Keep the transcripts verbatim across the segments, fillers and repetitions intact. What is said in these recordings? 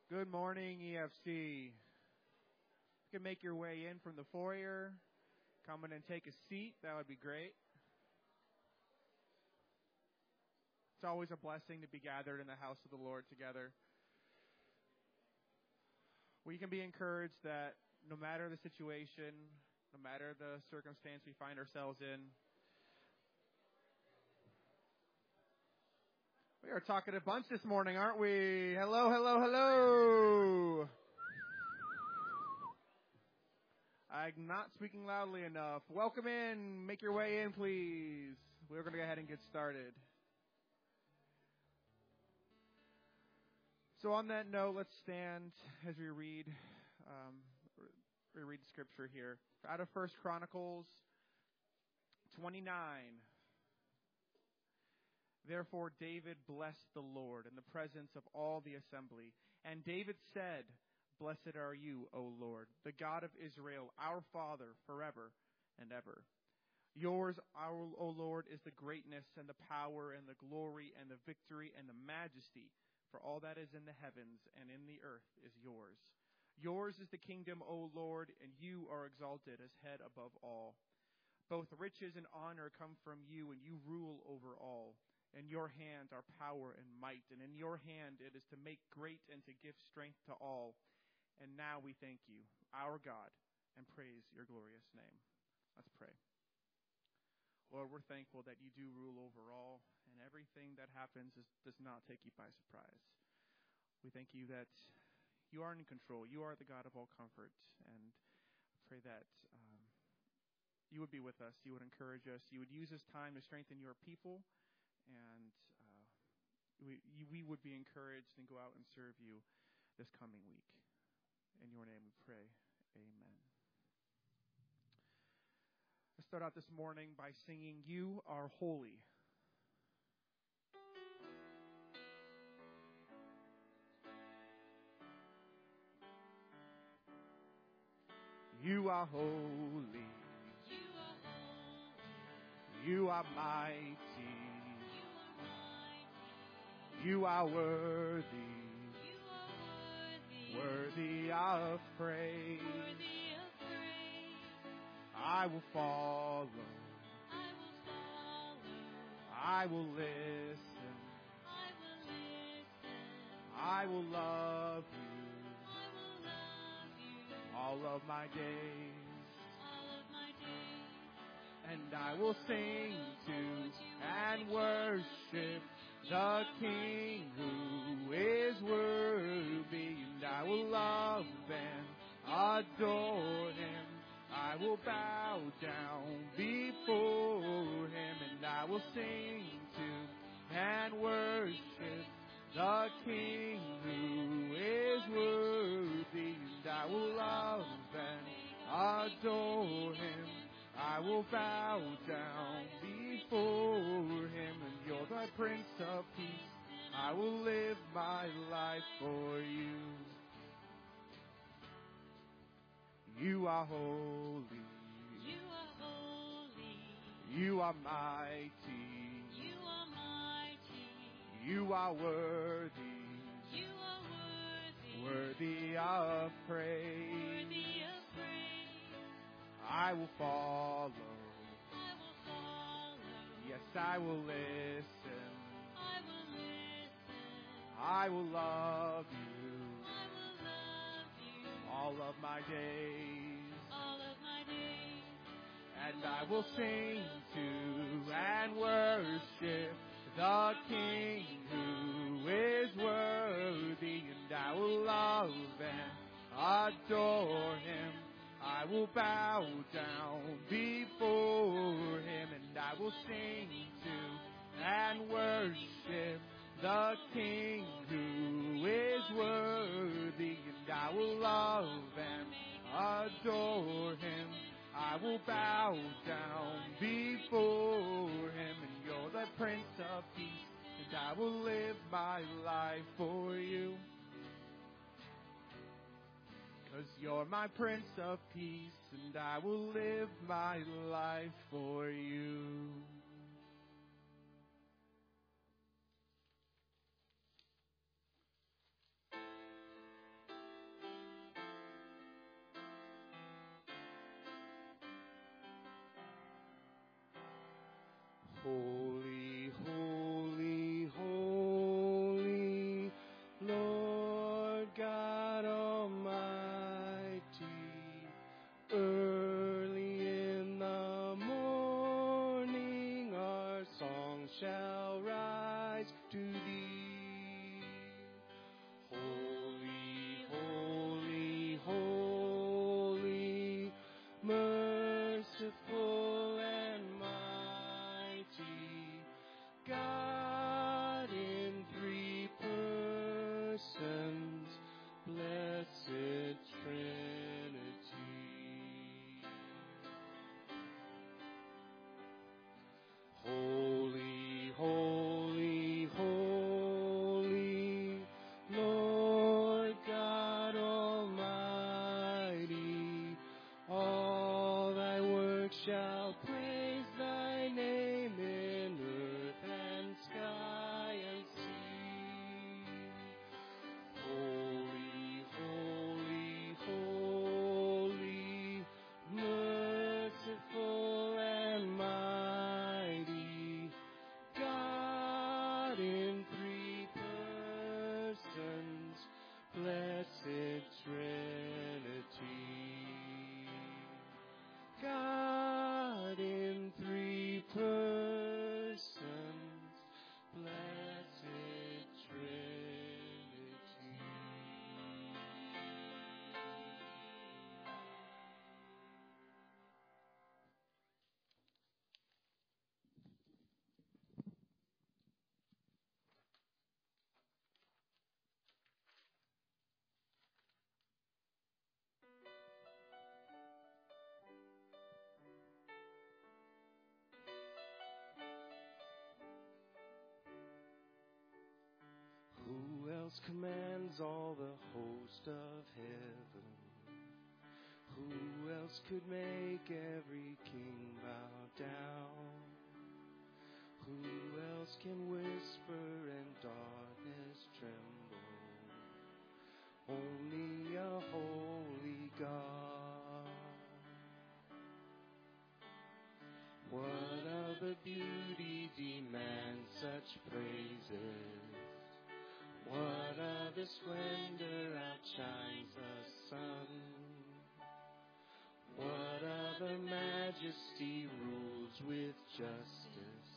Good morning, E F C. You can make your way in from the foyer. Come in and take a seat. That would be great. It's always a blessing to be gathered in the house of the Lord together. We can be encouraged that no matter the situation, no matter the circumstance we find ourselves in, we are talking a bunch this morning, aren't we? Hello, hello, hello. I'm not speaking loudly enough. Welcome in. Make your way in, please. We're going to go ahead and get started. So on that note, let's stand as we read, um, we read scripture here. Out of First Chronicles twenty-nine. Therefore David blessed the Lord in the presence of all the assembly. And David said, Blessed are you, O Lord, the God of Israel, our Father, forever and ever. Yours, our, O Lord, is the greatness and the power and the glory and the victory and the majesty. For all that is in the heavens and in the earth is yours. Yours is the kingdom, O Lord, and you are exalted as head above all. Both riches and honor come from you, and you rule over all. In your hand are power and might, and in your hand it is to make great and to give strength to all. And now we thank you, our God, and praise your glorious name. Let's pray. Lord, we're thankful that you do rule over all, and everything that happens is, does not take you by surprise. We thank you that you are in control. You are the God of all comfort, and I pray that um, you would be with us. You would encourage us. You would use this time to strengthen your people, and uh, we, you, we would be encouraged and go out and serve you this coming week. In your name we pray. Amen. Let's start out this morning by singing, You Are Holy. You are holy. You are holy. You are mighty. You are mighty. You are worthy. You are worthy. Worthy of praise. Worthy of praise. I will follow. I will follow. I will listen. I will listen. I will love you I will love you. all of my days. All of my days. And I will sing to and worship the King who is worthy. And I will love and adore him. I will bow down before him. And I will sing to and worship the King who is worthy. And I will love and adore him. I will bow down before him, and you're the Prince of Peace. I will live my life for you. You are holy. You are holy. You are mighty. You are mighty. You are worthy. You are worthy. Worthy of praise. Worthy of praise. I will follow. I will follow. Yes, I will listen. I will listen. I will love you I will love you all of my days. all of my days. And I will sing to and worship the King who is worthy. And I will love and adore him. I will bow down before him. And I will sing to and worship the King who is worthy. And I will love and adore him. I will bow down before him. And you're the Prince of Peace. And I will live my life for you. 'Cause you're my Prince of Peace. And I will live my life for you. shall praise thy name in earth and sky and sea. Holy, holy, holy, merciful and mighty, God in three persons, blessed Trinity. God in three persons, blessed Trinity. Who else commands all the host of heaven? Who else could make every king bow down? Who else can whisper and darkness tremble? Only a holy God. What other beauty demands such praises? What other splendor outshines the sun? What other majesty rules with justice?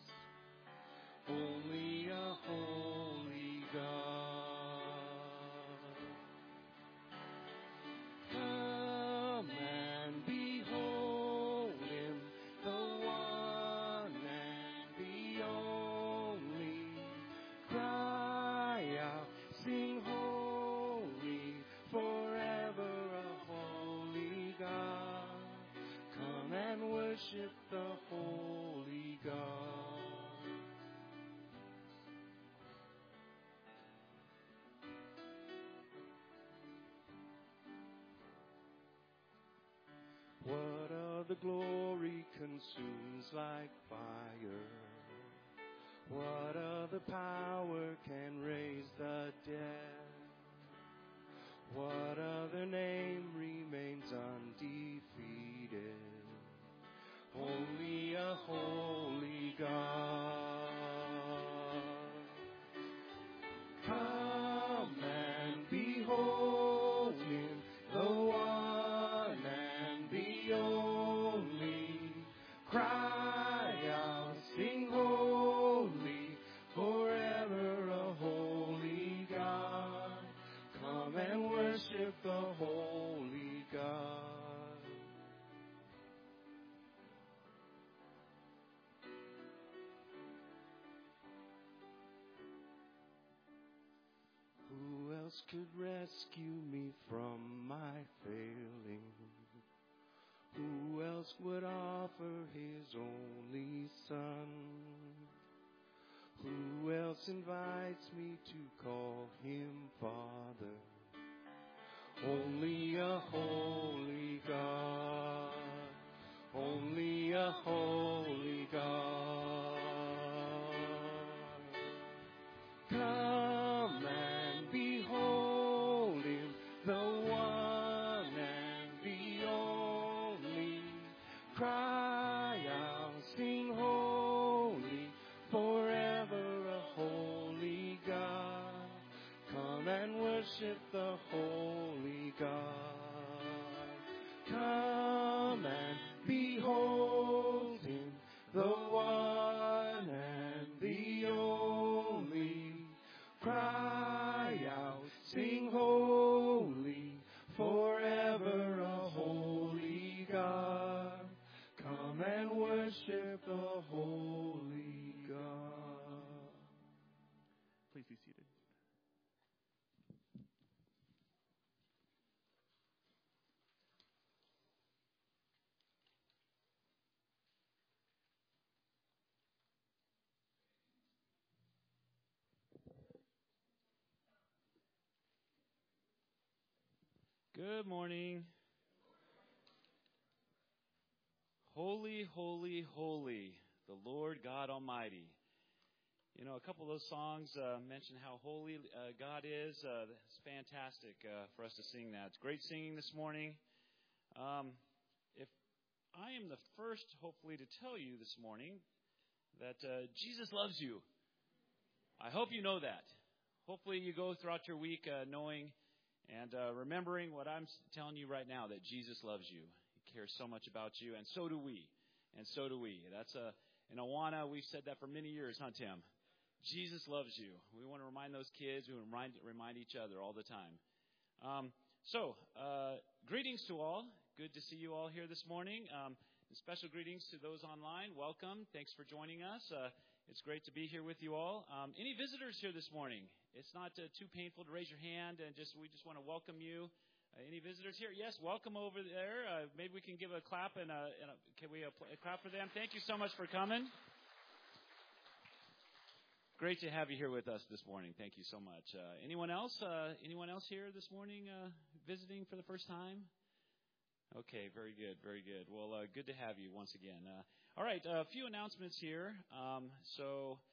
Only a holy God. Come and behold him, the one and the only. Cry out, sing holy, forever a holy God. Come and worship the holy God. What other glory consumes like fire? What other power can raise the dead? What other name remains undefeated? Only a holy God. Come and behold him, the one and the only. Cry out, sing holy, forever a holy God. Come and worship the holy God. Who else could rescue me from my failing? Who else would offer his only Son? Who else invites me to call him Father? Only a holy God. Only a holy God. Come and behold him, the one and the only. Cry out, sing holy, forever a holy God. Come and worship the holy God. Come and behold him, the one and the only. Cry out, sing holy, forever a holy God. Come and worship the holy God. Please be seated. Good morning. Holy, holy, holy, the Lord God Almighty. You know, a couple of those songs uh, mention how holy uh, God is. Uh, it's fantastic uh, for us to sing that. It's great singing this morning. Um, if I am the first, hopefully, to tell you this morning that uh, Jesus loves you. I hope you know that. Hopefully you go throughout your week uh, knowing and uh, remembering what I'm telling you right now, that Jesus loves you. He cares so much about you, and so do we. And so do we. That's a, in Awana, we've said that for many years, huh, Tim? Jesus loves you. We want to remind those kids. We remind, remind each other all the time. Um, so, uh, greetings to all. Good to see you all here this morning. Um, and special greetings to those online. Welcome. Thanks for joining us. Uh, it's great to be here with you all. Um, any visitors here this morning? It's not uh, too painful to raise your hand, and just we just want to welcome you. Uh, any visitors here? Yes, welcome over there. Uh, maybe we can give a clap and a, and a can we a, a clap for them? Thank you so much for coming. Great to have you here with us this morning. Thank you so much. Uh, anyone else? Uh, anyone else here this morning uh, visiting for the first time? Okay, very good, very good. Well, uh, good to have you once again. Uh, all right, uh, a few announcements here. Um, so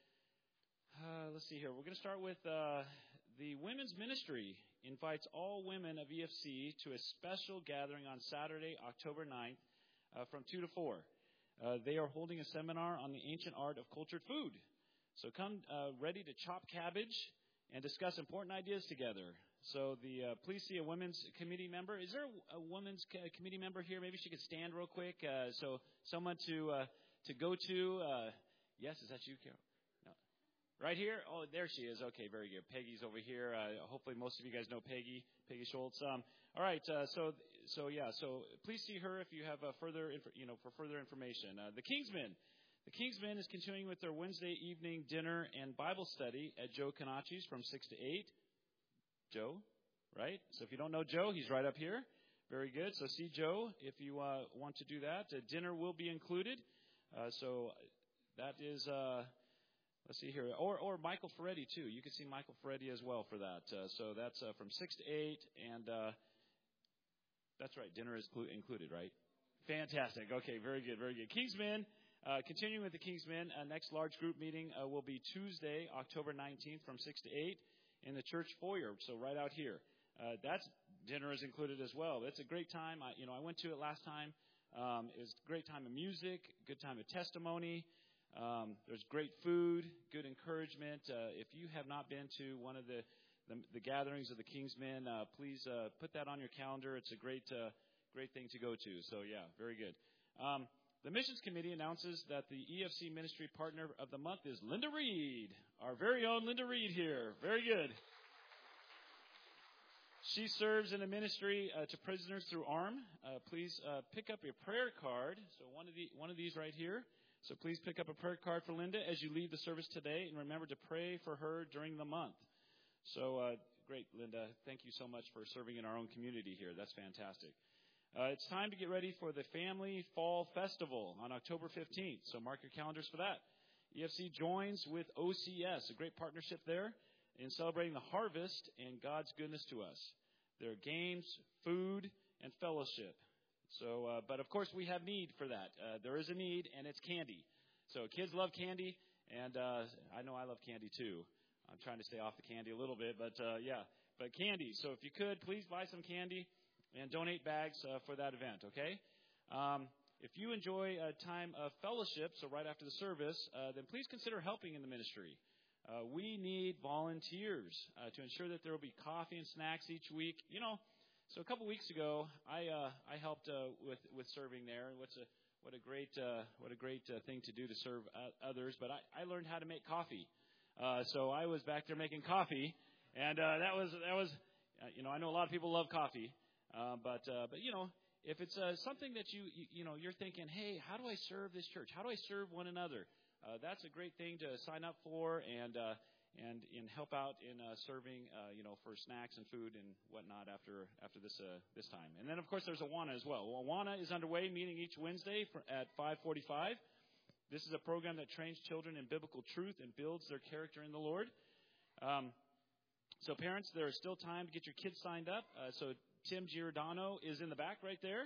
uh, let's see here. We're going to start with uh, the women's ministry invites all women of E F C to a special gathering on Saturday, October ninth, uh, from two to four. Uh, they are holding a seminar on the ancient art of cultured food. So come uh, ready to chop cabbage and discuss important ideas together. So the uh, please see a women's committee member. Is there a, a women's c- committee member here? Maybe she could stand real quick. Uh, so someone to uh, to go to. Uh, yes, is that you, Carol? No. Right here? Oh, there she is. Okay, very good. Peggy's over here. Uh, hopefully most of you guys know Peggy, Peggy Schultz. Um, all right. Uh, so so yeah. So please see her if you have uh, further inf- you know for further information. Uh, the Kingsmen. The Kingsmen is continuing with their Wednesday evening dinner and Bible study at Joe Canachi's from six to eight. Joe, right? So if you don't know Joe, he's right up here. Very good. So see Joe if you uh, want to do that. Uh, dinner will be included. Uh, so that is, uh, let's see here. Or or Michael Ferretti, too. You can see Michael Ferretti as well for that. Uh, so that's uh, from six to eight. And uh, that's right. Dinner is clu- included, right? Fantastic. Okay, very good, very good. Kingsmen. Uh, continuing with the Kingsmen, uh, next large group meeting uh, will be Tuesday, October nineteenth from six to eight in the church foyer, so right out here. Uh, that's dinner is included as well. It's a great time. I, you know, I went to it last time. Um, it was a great time of music, good time of testimony. Um, there's great food, good encouragement. Uh, if you have not been to one of the, the, the gatherings of the Kingsmen, uh, please uh, put that on your calendar. It's a great, uh, great thing to go to. So, yeah, very good. Um, The Missions Committee announces that the E F C Ministry Partner of the Month is Linda Reed, our very own Linda Reed here. Very good. She serves in the ministry uh, to prisoners through A R M. Uh, please uh, pick up your prayer card. So one of the one of these right here. So please pick up a prayer card for Linda as you leave the service today, and remember to pray for her during the month. So uh, great, Linda. Thank you so much for serving in our own community here. That's fantastic. Uh, it's time to get ready for the Family Fall Festival on October fifteenth, so mark your calendars for that. E F C joins with O C S, a great partnership there, in celebrating the harvest and God's goodness to us. There are games, food, and fellowship. So, uh, but of course we have need for that. Uh, there is a need, and it's candy. So kids love candy, and uh, I know I love candy too. I'm trying to stay off the candy a little bit, but uh, yeah, but candy. So if you could, please buy some candy and donate bags uh, for that event, okay? Um, if you enjoy a time of fellowship, so right after the service, uh, then please consider helping in the ministry. Uh, we need volunteers uh, to ensure that there will be coffee and snacks each week. You know, so a couple weeks ago, I uh, I helped uh, with with serving there. What's a what a great uh, what a great uh, thing to do to serve uh, others. But I, I learned how to make coffee, uh, so I was back there making coffee, and uh, that was that was uh, you know I know a lot of people love coffee. Uh, but, uh, but you know, if it's uh, something that you, you, you know, you're thinking, hey, how do I serve this church? How do I serve one another? Uh, that's a great thing to sign up for and uh, and and help out in uh, serving, uh, you know, for snacks and food and whatnot after after this uh, this time. And then, of course, there's Awana as well. Well, Awana is underway, meeting each Wednesday for, at five forty-five. This is a program that trains children in biblical truth and builds their character in the Lord. Um, so, parents, there is still time to get your kids signed up. Uh, so. Tim Giordano is in the back right there.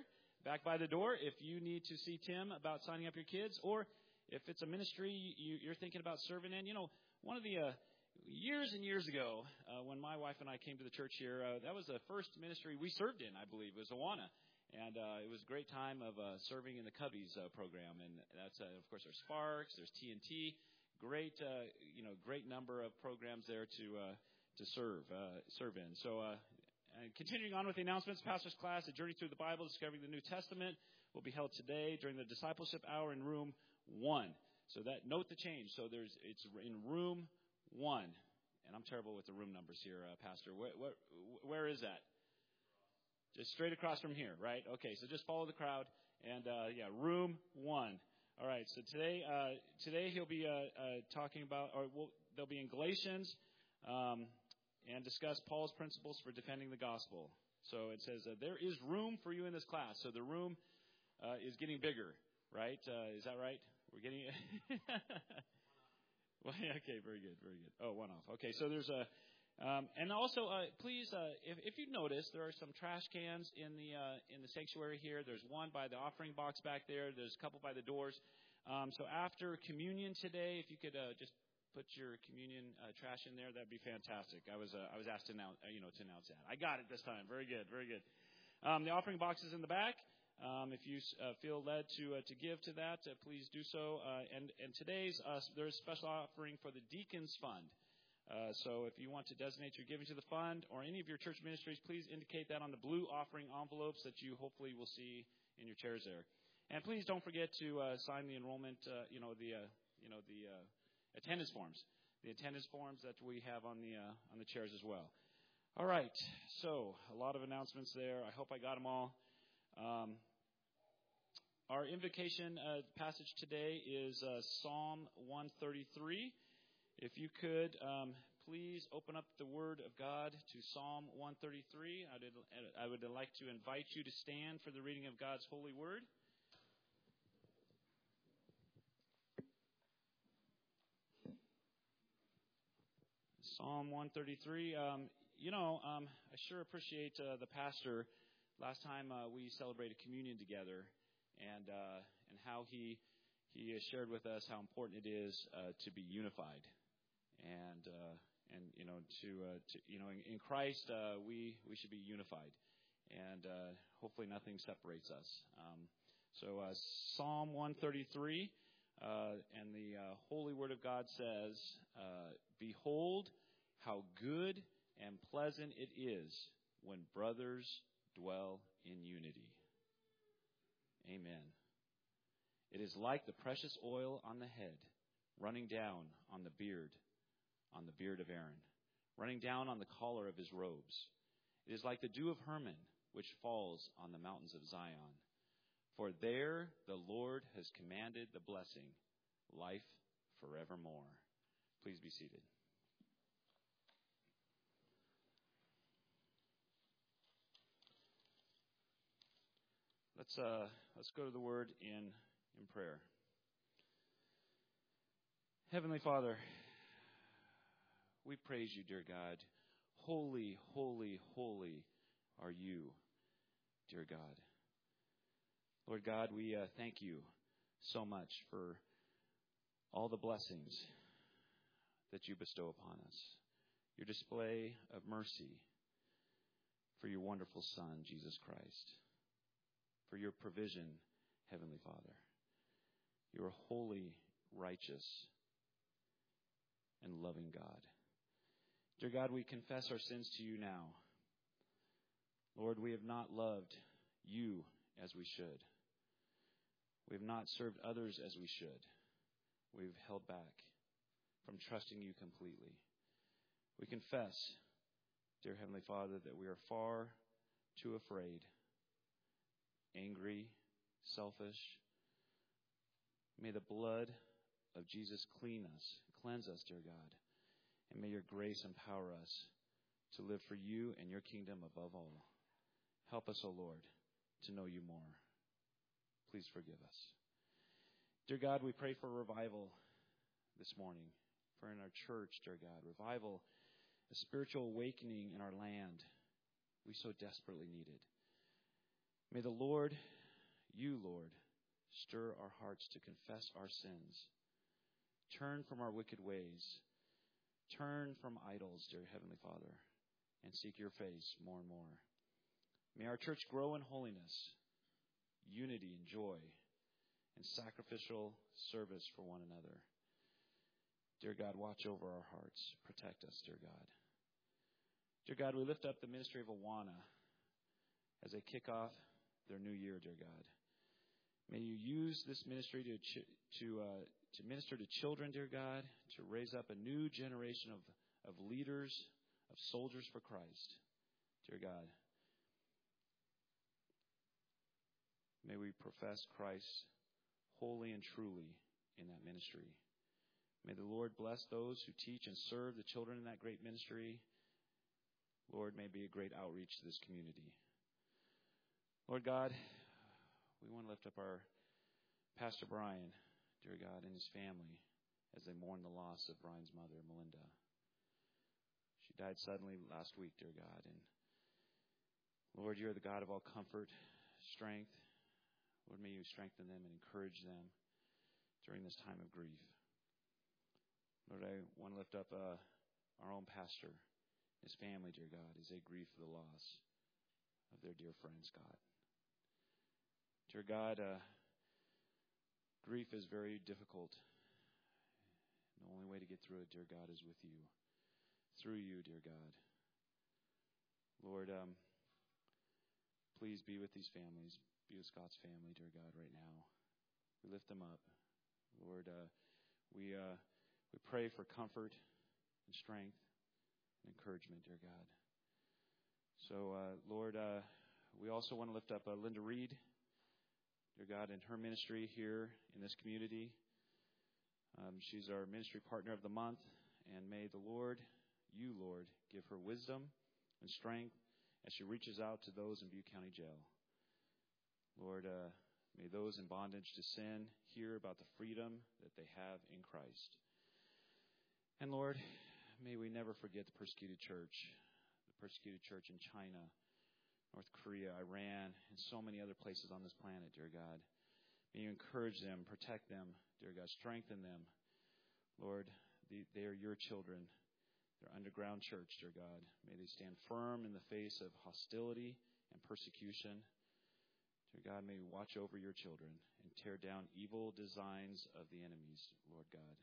back by the door if you need to see Tim about signing up your kids, or if it's a ministry you, you're thinking about serving in. You know, one of the uh, years and years ago, uh, when my wife and I came to the church here, uh, that was the first ministry we served in, I believe. It was Awana. And uh, it was a great time of uh, serving in the Cubbies uh, program. And that's, uh, of course, there's Sparks, there's T N T. Great, uh, you know, great number of programs there to uh, to serve uh, serve in. So uh, and continuing on with the announcements, Pastor's Class, A Journey Through the Bible, Discovering the New Testament, will be held today during the Discipleship Hour in Room one. So that note the change. So there's it's in Room one. And I'm terrible with the room numbers here, uh, Pastor. Where, where, where is that? Just straight across from here, right? Okay, so just follow the crowd. And, uh, yeah, room one. All right, so today uh, today he'll be uh, uh, talking about, or we'll, they'll be in Galatians um, and discuss Paul's principles for defending the gospel. So it says uh, there is room for you in this class. So the room uh, is getting bigger, right? Uh, is that right? We're getting well, okay, very good, very good. Oh, one off. Okay, so there's a... Um, and also, uh, please, uh, if, if you've noticed, there are some trash cans in the uh, in the sanctuary here. There's one by the offering box back there. There's a couple by the doors. Um, so after communion today, if you could uh, just put your communion uh, trash in there, that'd be fantastic. I was uh, I was asked to announce, uh, you know, to announce that. I got it this time. Very good, very good. Um, the offering box is in the back. Um, if you uh, feel led to uh, to give to that, uh, please do so. Uh, and and today's uh, there's a special offering for the Deacons Fund. Uh, so if you want to designate your giving to the fund or any of your church ministries, please indicate that on the blue offering envelopes that you hopefully will see in your chairs there. And please don't forget to uh, sign the enrollment, uh, you know, the uh, you know the uh, attendance forms, the attendance forms that we have on the uh, on the chairs as well. All right, so a lot of announcements there. I hope I got them all. Um, our invocation uh, passage today is uh, Psalm one thirty-three. If you could, um, please open up the Word of God to Psalm one thirty-three. I, did, I would like to invite you to stand for the reading of God's holy Word. Psalm one thirty-three. Um, you know, um, I sure appreciate uh, the pastor. Last time uh, we celebrated communion together, and uh, and how he he shared with us how important it is uh, to be unified. And uh, and you know to, uh, to you know in, in Christ uh, we we should be unified, and uh, hopefully nothing separates us. Um, so uh, Psalm one thirty-three, uh, and the uh, Holy Word of God says, uh, "Behold, how good and pleasant it is when brothers dwell in unity." Amen. It is like the precious oil on the head, running down on the beard. on the beard of Aaron, running down on the collar of his robes. It is like the dew of Hermon, which falls on the mountains of Zion. For there the Lord has commanded the blessing, life forevermore. Please be seated. Let's uh, let's go to the Word in in prayer. Heavenly Father, we praise you, dear God. Holy, holy, holy are you, dear God. Lord God, we uh, thank you so much for all the blessings that you bestow upon us. Your display of mercy for your wonderful Son, Jesus Christ. For your provision, Heavenly Father. You are holy, righteous, and loving God. Dear God, we confess our sins to you now. Lord, we have not loved you as we should. We have not served others as we should. We've held back from trusting you completely. We confess, dear Heavenly Father, that we are far too afraid, angry, selfish. May the blood of Jesus clean us, cleanse us, dear God. And may your grace empower us to live for you and your kingdom above all. Help us, O Lord, to know you more. Please forgive us. Dear God, we pray for revival this morning, for in our church, dear God, revival, a spiritual awakening in our land we so desperately needed. May the Lord You, Lord, stir our hearts to confess our sins. Turn from our wicked ways. Turn from idols, dear Heavenly Father, and seek your face more and more. May our church grow in holiness, unity and joy, and sacrificial service for one another. Dear God, watch over our hearts. Protect us, dear God. Dear God, we lift up the ministry of Awana as they kick off their new year, dear God. May you use this ministry to ch- to uh, to minister to children, dear God, to raise up a new generation of, of leaders, of soldiers for Christ, dear God. May we profess Christ wholly and truly in that ministry. May the Lord bless those who teach and serve the children in that great ministry. Lord, may it be a great outreach to this community. Lord God, we want to lift up our Pastor Brian, dear God, and his family as they mourn the loss of Brian's mother, Melinda. She died suddenly last week, dear God. And Lord, you're the God of all comfort, strength. Lord, may you strengthen them and encourage them during this time of grief. Lord, I want to lift up uh, our own pastor, his family, dear God, as they grieve for the loss of their dear friends, God. Dear God, uh, grief is very difficult. The only way to get through it, dear God, is with you. Through you, dear God. Lord, um, please be with these families. Be with Scott's family, dear God, right now. We lift them up. Lord, uh, we uh, we pray for comfort and strength and encouragement, dear God. So, uh, Lord, uh, we also want to lift up uh, Linda Reed, dear God, in her ministry here in this community. Um, she's our ministry partner of the month, and may the Lord, you, Lord, give her wisdom and strength as she reaches out to those in Butte County Jail. Lord, uh, may those in bondage to sin hear about the freedom that they have in Christ. And Lord, may we never forget the persecuted church, the persecuted church in China, North Korea, Iran, and so many other places on this planet, dear God. May you encourage them, protect them, dear God, strengthen them. Lord, the, they are your children. They're underground church, dear God. May they stand firm in the face of hostility and persecution. Dear God, may you watch over your children and tear down evil designs of the enemies, Lord God.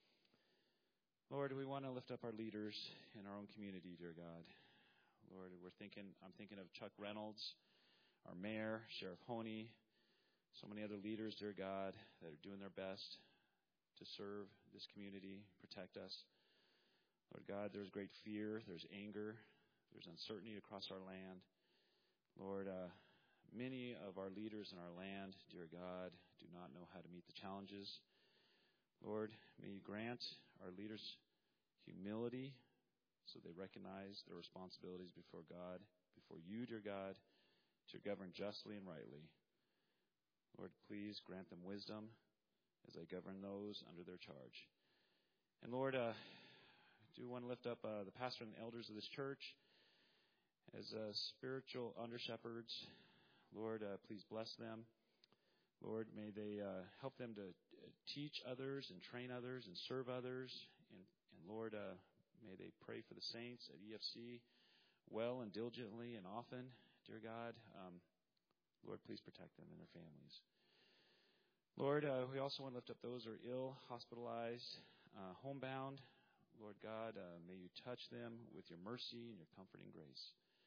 Lord, we want to lift up our leaders in our own community, dear God. Lord, we're thinking, I'm thinking of Chuck Reynolds, our mayor, Sheriff Honey, so many other leaders, dear God, that are doing their best to serve this community, protect us. Lord God, there's great fear, there's anger, there's uncertainty across our land. Lord, uh, many of our leaders in our land, dear God, do not know how to meet the challenges. Lord, may you grant our leaders humility so they recognize their responsibilities before God, before you, dear God, to govern justly and rightly. Lord, please grant them wisdom as they govern those under their charge. And Lord, uh, I do want to lift up uh, the pastor and the elders of this church as uh, spiritual under-shepherds. Lord, uh, please bless them. Lord, may they uh, help them to teach others and train others and serve others. And, and Lord, uh, may they pray for the saints at E F C well and diligently and often, dear God. Um, Lord, please protect them and their families. Lord, uh, we also want to lift up those who are ill, hospitalized, uh, homebound. Lord God, uh, may you touch them with your mercy and your comforting grace.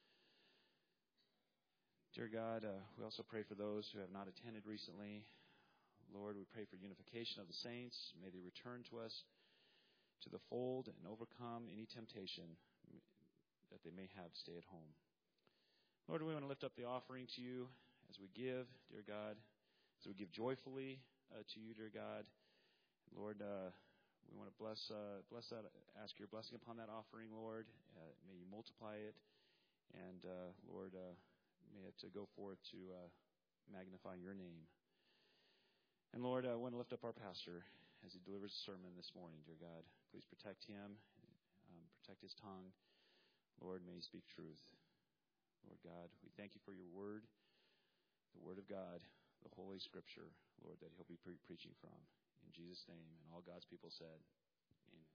Dear God, uh, we also pray for those who have not attended recently. Lord, we pray for unification of the saints. May they return to us to the fold and overcome any temptation that they may have to stay at home. Lord, we want to lift up the offering to you as we give, dear God, as we give joyfully uh, to you, dear God. Lord, uh, we want to bless uh, bless that, ask your blessing upon that offering, Lord. Uh, may you multiply it. And, uh, Lord, uh, may it uh, go forth to uh, magnify your name. And Lord, I want to lift up our pastor as he delivers the sermon this morning, dear God. Please protect him, um, protect his tongue. Lord, may he speak truth. Lord God, we thank you for your word, the word of God, the Holy Scripture, Lord, that he'll be pre- preaching from. In Jesus' name, and all God's people said, amen.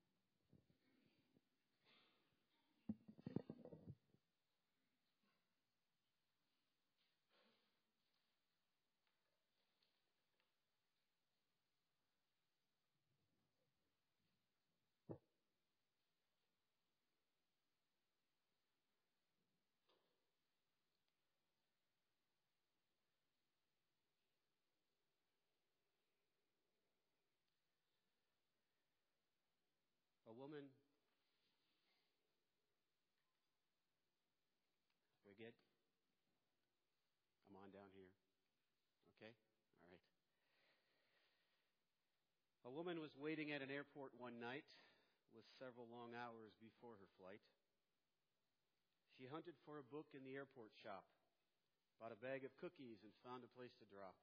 A woman. We good? I'm on down here. Okay? All right. A woman was waiting at an airport one night with several long hours before her flight. She hunted for a book in the airport shop, bought a bag of cookies, and found a place to drop.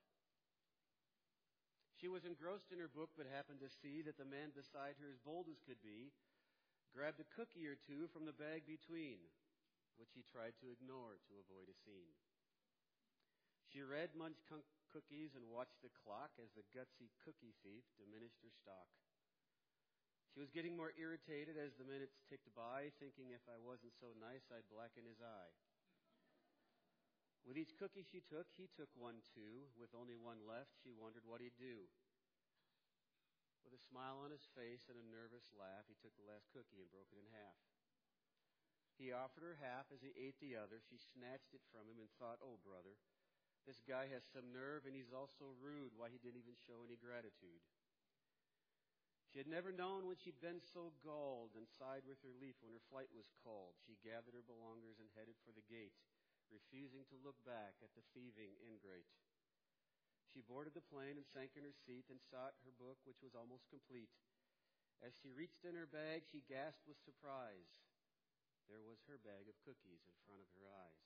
She was engrossed in her book, but happened to see that the man beside her, as bold as could be, grabbed a cookie or two from the bag between, which he tried to ignore to avoid a scene. She read, munched cookies, and watched the clock as the gutsy cookie thief diminished her stock. She was getting more irritated as the minutes ticked by, thinking if I wasn't so nice, I'd blacken his eye. With each cookie she took, he took one too. With only one left, she wondered what he'd do. With a smile on his face and a nervous laugh, he took the last cookie and broke it in half. He offered her half as he ate the other. She snatched it from him and thought, oh, brother, this guy has some nerve and he's also rude. Why, he didn't even show any gratitude. She had never known when she'd been so galled and sighed with relief when her flight was called. She gathered her belongings and headed for the gate, refusing to look back at the thieving ingrate. She boarded the plane and sank in her seat and sought her book, which was almost complete. As she reached in her bag, she gasped with surprise. There was her bag of cookies in front of her eyes.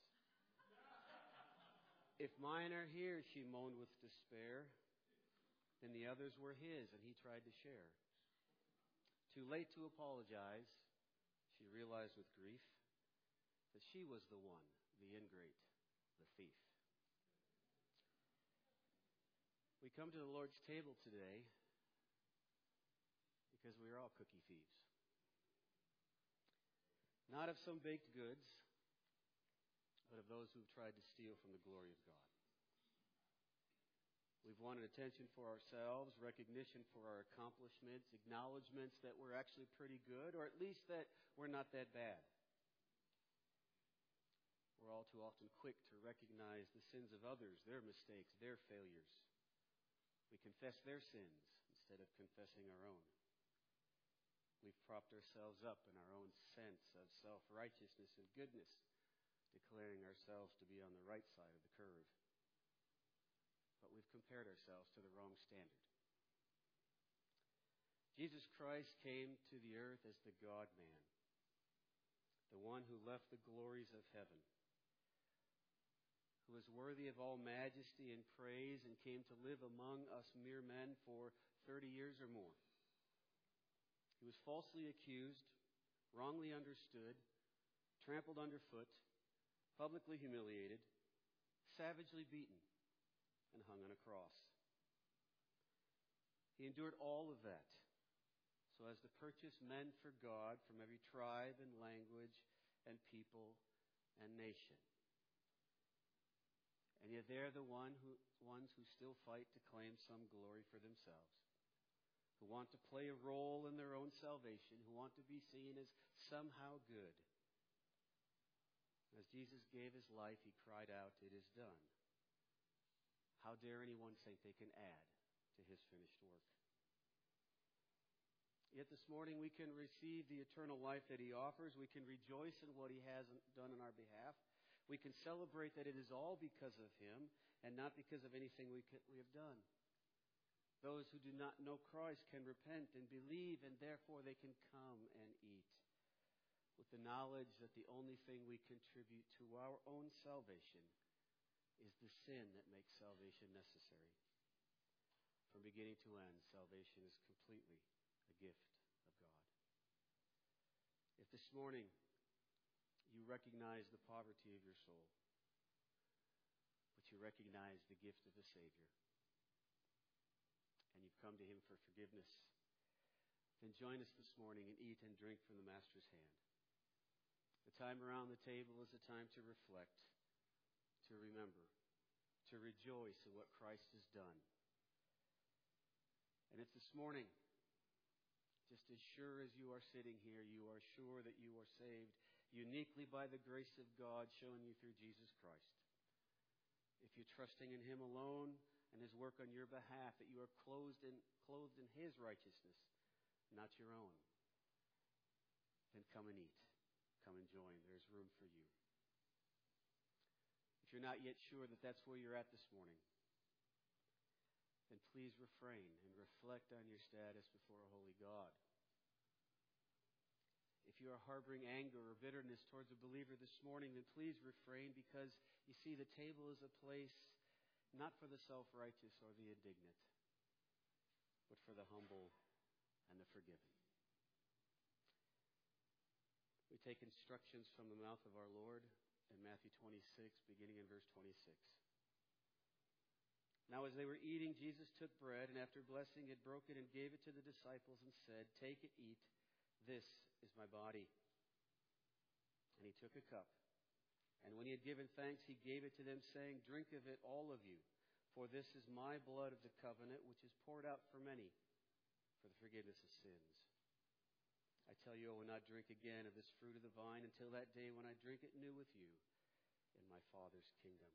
If mine are here, she moaned with despair, then the others were his, and he tried to share. Too late to apologize, she realized with grief that she was the one, the ingrate, the thief. We come to the Lord's table today because we are all cookie thieves. Not of some baked goods, but of those who've tried to steal from the glory of God. We've wanted attention for ourselves, recognition for our accomplishments, acknowledgments that we're actually pretty good, or at least that we're not that bad. We're all too often quick to recognize the sins of others, their mistakes, their failures. We confess their sins instead of confessing our own. We've propped ourselves up in our own sense of self-righteousness and goodness, declaring ourselves to be on the right side of the curve. But we've compared ourselves to the wrong standard. Jesus Christ came to the earth as the God-man, the one who left the glories of heaven, who is worthy of all majesty and praise and came to live among us mere men for thirty years or more. He was falsely accused, wrongly understood, trampled underfoot, publicly humiliated, savagely beaten, and hung on a cross. He endured all of that so as to purchase men for God from every tribe and language and people and nation. And yet they're the one who, ones who still fight to claim some glory for themselves, who want to play a role in their own salvation, who want to be seen as somehow good. As Jesus gave his life, he cried out, "It is done." How dare anyone think they can add to his finished work? Yet this morning we can receive the eternal life that he offers. We can rejoice in what he has done on our behalf. We can celebrate that it is all because of him and not because of anything we, could, we have done. Those who do not know Christ can repent and believe, and therefore they can come and eat with the knowledge that the only thing we contribute to our own salvation is the sin that makes salvation necessary. From beginning to end, salvation is completely a gift of God. If this morning you recognize the poverty of your soul, but you recognize recognize the gift of the Savior, and you've come to Him for forgiveness, then join us this morning and eat and drink from the Master's hand. The time around the table is a time to reflect, to remember, to rejoice in what Christ has done. And it's this morning, just as sure as you are sitting here, you are sure that you are saved uniquely by the grace of God shown you through Jesus Christ. If you're trusting in Him alone and His work on your behalf, that you are clothed in, clothed in His righteousness, not your own, then come and eat. Come and join. There's room for you. If you're not yet sure that that's where you're at this morning, then please refrain and reflect on your status before a holy God. If you are harboring anger or bitterness towards a believer this morning, then please refrain, because you see, the table is a place not for the self-righteous or the indignant, but for the humble and the forgiven. We take instructions from the mouth of our Lord in Matthew twenty-six, beginning in verse twenty-six. Now as they were eating, Jesus took bread, and after blessing it, broke it and gave it to the disciples and said, "Take it, eat. This is my body." And He took a cup. And when He had given thanks, He gave it to them, saying, "Drink of it, all of you, for this is my blood of the covenant, which is poured out for many for the forgiveness of sins. I tell you, I will not drink again of this fruit of the vine until that day when I drink it new with you in my Father's kingdom."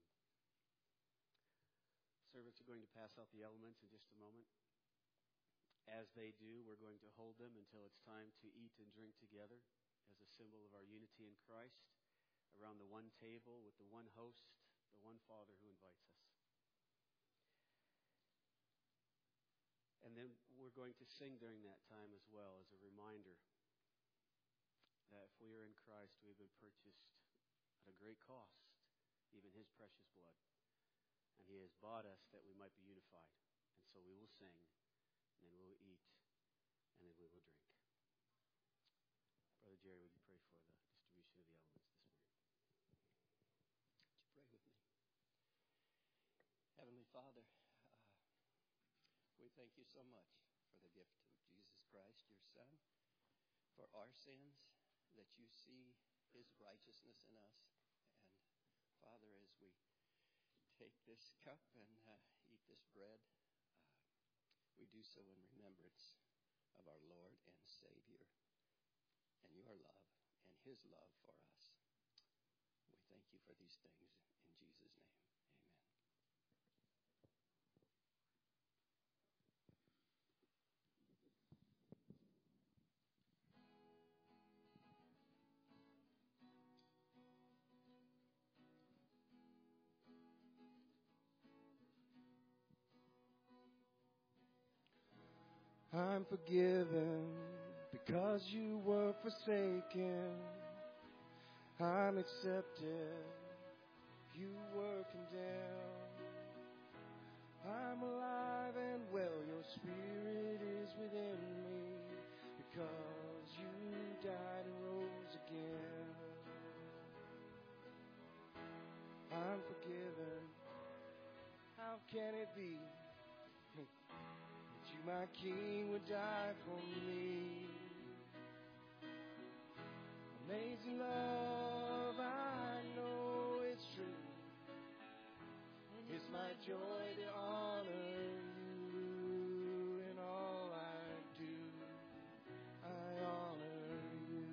Servants are going to pass out the elements in just a moment. As they do, we're going to hold them until it's time to eat and drink together as a symbol of our unity in Christ around the one table with the one host, the one Father who invites us. And then we're going to sing during that time as well as a reminder that if we are in Christ, we've been purchased at a great cost, even His precious blood. And He has bought us that we might be unified. And so we will sing, and then we will eat, and then we will drink. Brother Jerry, would you pray for the distribution of the elements this morning? Would you pray with me? Heavenly Father, uh, we thank you so much for the gift of Jesus Christ, your Son, for our sins, that you see His righteousness in us. And Father, as we take this cup and uh, eat this bread, uh, we do so in remembrance of our Lord and Savior and your love and His love for us. We thank you for these things in Jesus' name. Amen. I'm forgiven because you were forsaken. I'm accepted. You were condemned. I'm alive and well. Your spirit is within me because you died and rose again. I'm forgiven. How can it be that you, my King, would die for me? Amazing love, I know it's true. It's my joy to honor you in all I do. I honor you.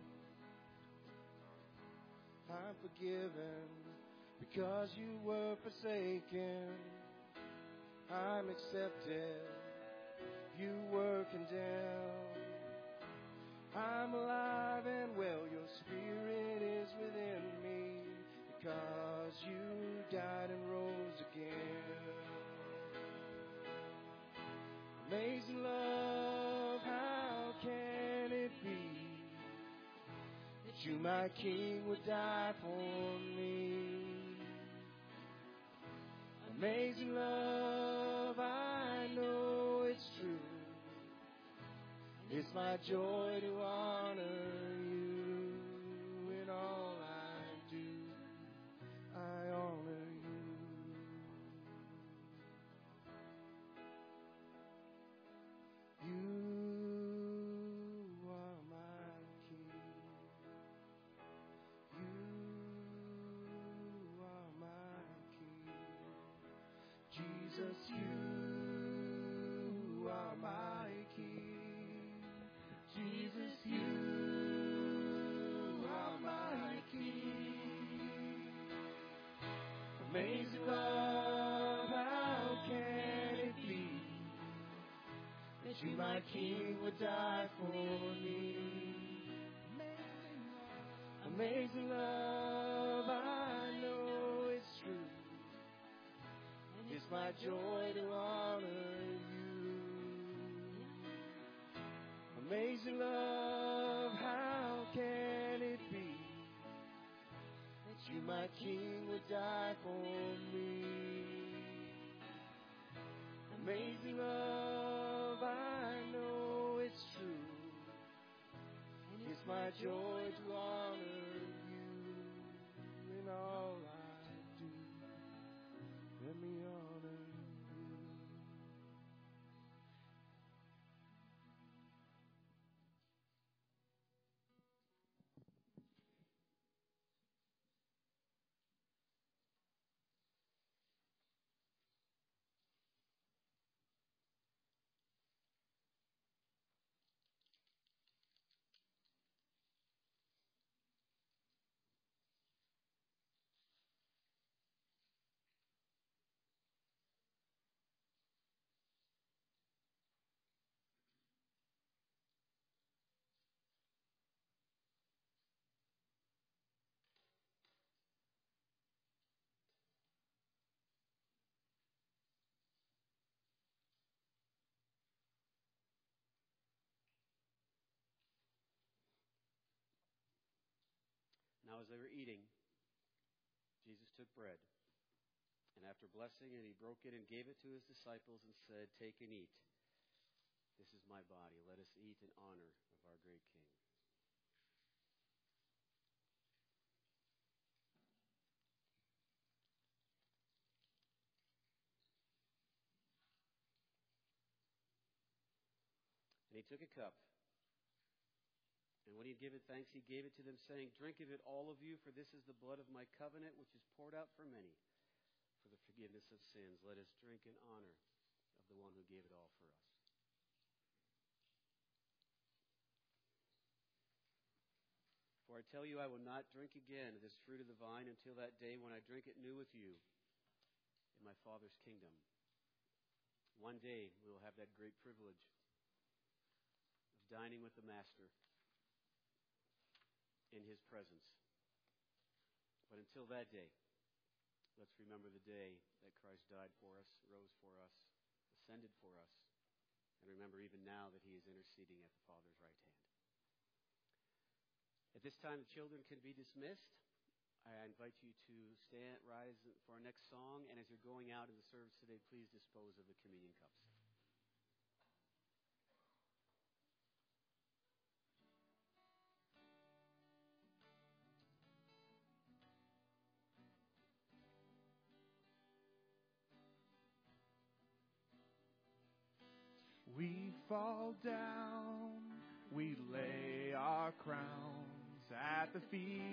I'm forgiven because you were forsaken. I'm accepted. You were condemned. I'm alive and well. Your spirit is within me because you died and rose again. Amazing love, how can it be that you, my King, would die for me? Amazing love, I know it's true. It's my joy to honor you in all I do. I honor you. Jesus, you are my King. Jesus, you are my King. Amazing love, how can it be that you, my King, would die for me? Amazing love, I know it's true. It's my joy to honor you. Amazing love, how can it be that you, my King, would die for me? Amazing love, I know it's true. It's my joy to honor you in all I do. Let me honor you. Now, as they were eating, Jesus took bread, and after blessing it, he broke it and gave it to his disciples and said, "Take and eat. This is my body. Let us eat in honor of our great King." And he took a cup, and when he had given thanks, he gave it to them, saying, "Drink of it, all of you, for this is the blood of my covenant, which is poured out for many for the forgiveness of sins. Let us drink in honor of the one who gave it all for us." For I tell you, I will not drink again of this fruit of the vine until that day when I drink it new with you in my Father's kingdom. One day we will have that great privilege of dining with the Master in his presence. But until that day, let's remember the day that Christ died for us, rose for us, ascended for us, and remember even now that he is interceding at the Father's right hand. At this time, the children can be dismissed. I invite you to stand, rise for our next song, and as you're going out in the service today, please dispose of the communion cups. We fall down, we lay our crowns at the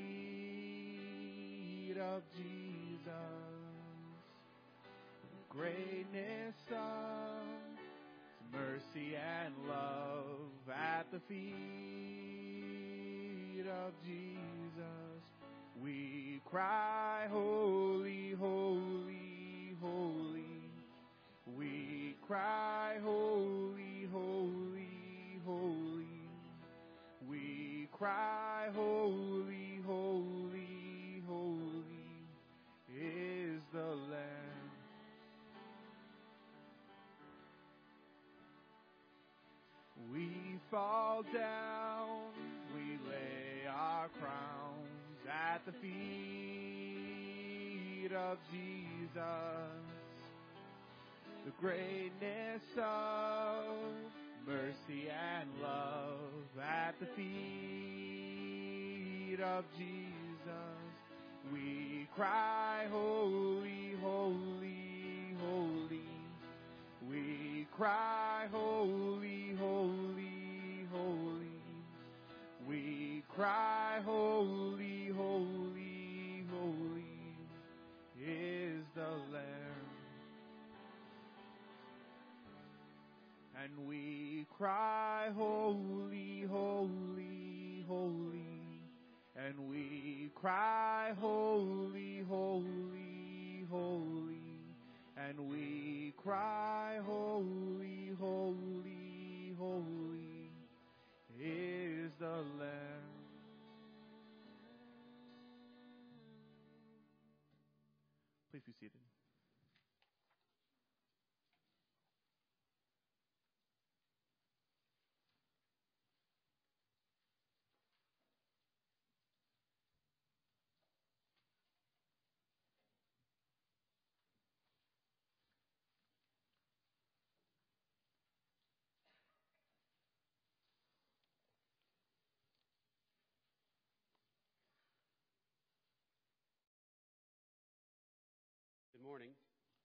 feet of Jesus. The greatness of mercy and love at the feet of Jesus. We cry, holy, holy, holy. We cry, holy, holy, holy. We cry, holy, holy, holy is the Lamb. We fall down, we lay our crowns at the feet of Jesus. The greatness of mercy and love at the feet of Jesus. We cry, holy, holy, holy. We cry, holy, holy, holy. We cry, holy, holy, holy is the Lamb. And we cry, holy, holy, holy. And we cry, holy, holy, holy. And we cry, holy, holy, holy is the Lamb. Please be seated. Good morning.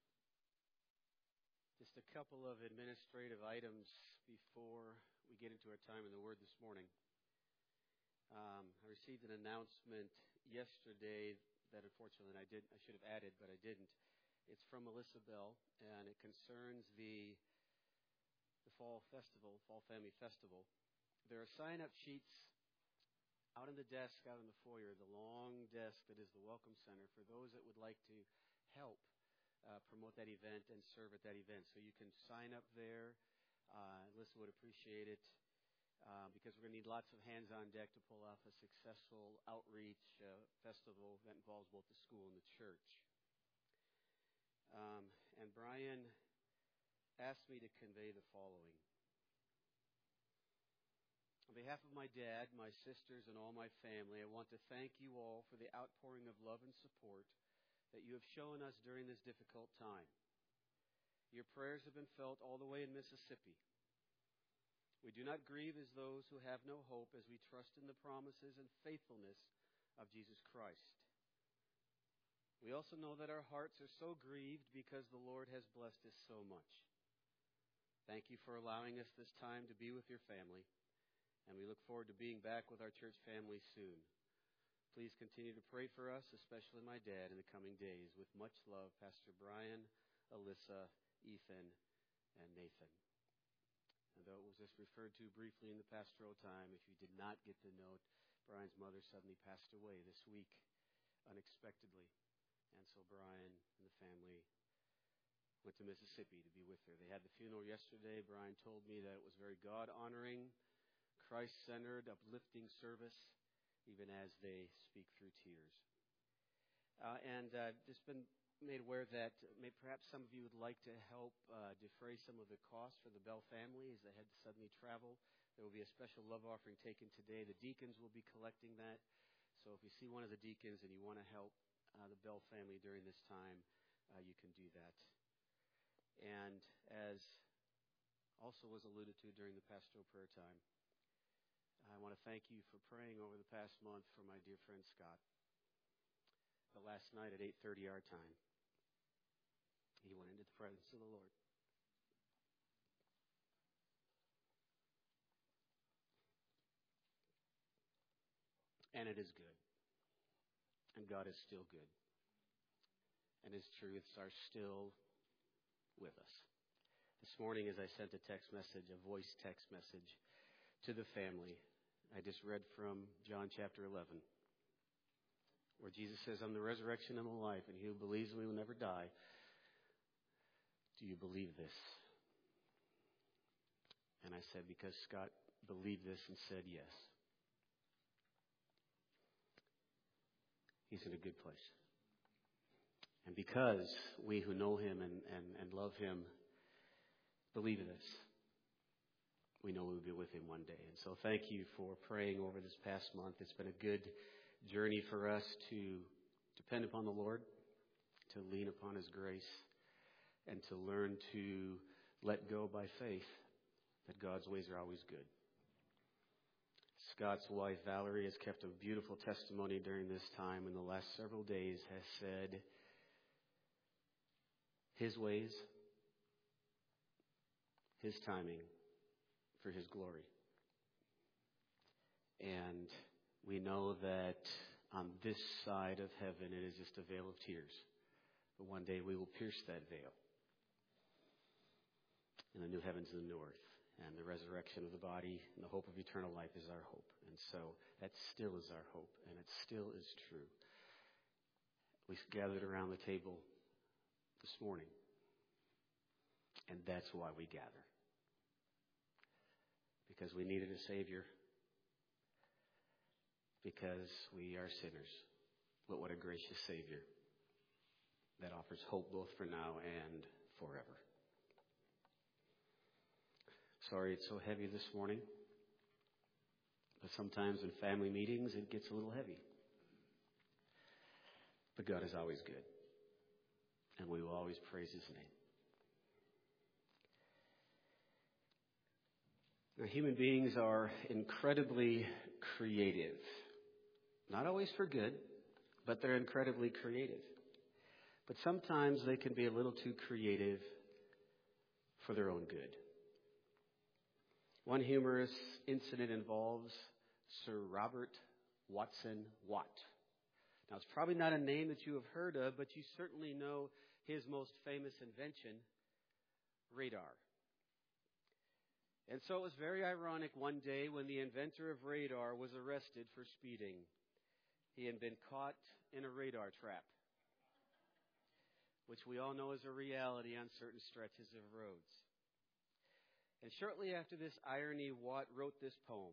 Just a couple of administrative items before we get into our time in the Word this morning. Um, I received an announcement yesterday that unfortunately I did I should have added, but I didn't. It's from Melissa Bell, and it concerns the the Fall Festival, Fall Family Festival. There are sign-up sheets out on the desk, out in the foyer, the long desk that is the Welcome Center, for those that would like to help uh, promote that event and serve at that event. So you can sign up there. Uh, Alyssa would appreciate it uh, because we're going to need lots of hands on deck to pull off a successful outreach uh, festival that involves both the school and the church. Um, and Brian asked me to convey the following. On behalf of my dad, my sisters, and all my family, I want to thank you all for the outpouring of love and support that you have shown us during this difficult time. Your prayers have been felt all the way in Mississippi. We do not grieve as those who have no hope, as we trust in the promises and faithfulness of Jesus Christ. We also know that our hearts are so grieved because the Lord has blessed us so much. Thank you for allowing us this time to be with your family, and we look forward to being back with our church family soon. Please continue to pray for us, especially my dad, in the coming days. With much love, Pastor Brian, Alyssa, Ethan, and Nathan. And though it was just referred to briefly in the pastoral time, if you did not get the note, Brian's mother suddenly passed away this week, unexpectedly. And so Brian and the family went to Mississippi to be with her. They had the funeral yesterday. Brian told me that it was very God-honoring, Christ-centered, uplifting service, even as they speak through tears. Uh, and uh, just been made aware that may, perhaps some of you would like to help uh, defray some of the costs for the Bell family as they had to suddenly travel. There will be a special love offering taken today. The deacons will be collecting that. So if you see one of the deacons and you want to help uh, the Bell family during this time, uh, you can do that. And as also was alluded to during the pastoral prayer time, I want to thank you for praying over the past month for my dear friend Scott. But last night at eight thirty our time, he went into the presence of the Lord. And it is good. And God is still good. And His truths are still with us. This morning, as I sent a text message, a voice text message to the family, I just read from John chapter eleven, where Jesus says, I'm the resurrection and the life, and he who believes in me will never die. Do you believe this? And I said, because Scott believed this and said yes. He's in a good place. And because we who know him and, and, and love him believe this, we know we'll be with him one day. And so thank you for praying over this past month. It's been a good journey for us to depend upon the Lord, to lean upon his grace, and to learn to let go by faith that God's ways are always good. Scott's wife, Valerie, has kept a beautiful testimony during this time. In the last several days has said, his ways, his timing, for his glory. And we know that on this side of heaven it is just a veil of tears. But one day we will pierce that veil. and the new heavens and the new earth. And the resurrection of the body and the hope of eternal life is our hope. And so that still is our hope, and it still is true. We gathered around the table this morning, and that's why we gather. Because we needed a Savior. Because we are sinners. But what a gracious Savior that offers hope both for now and forever. Sorry it's so heavy this morning. But sometimes in family meetings it gets a little heavy. But God is always good. And we will always praise His name. Now, human beings are incredibly creative. Not always for good, but they're incredibly creative. But sometimes they can be a little too creative for their own good. One humorous incident involves Sir Robert Watson Watt. Now, it's probably not a name that you have heard of, but you certainly know his most famous invention, radar. And so it was very ironic one day when the inventor of radar was arrested for speeding. He had been caught in a radar trap, which we all know is a reality on certain stretches of roads. And shortly after this irony, Watt wrote this poem.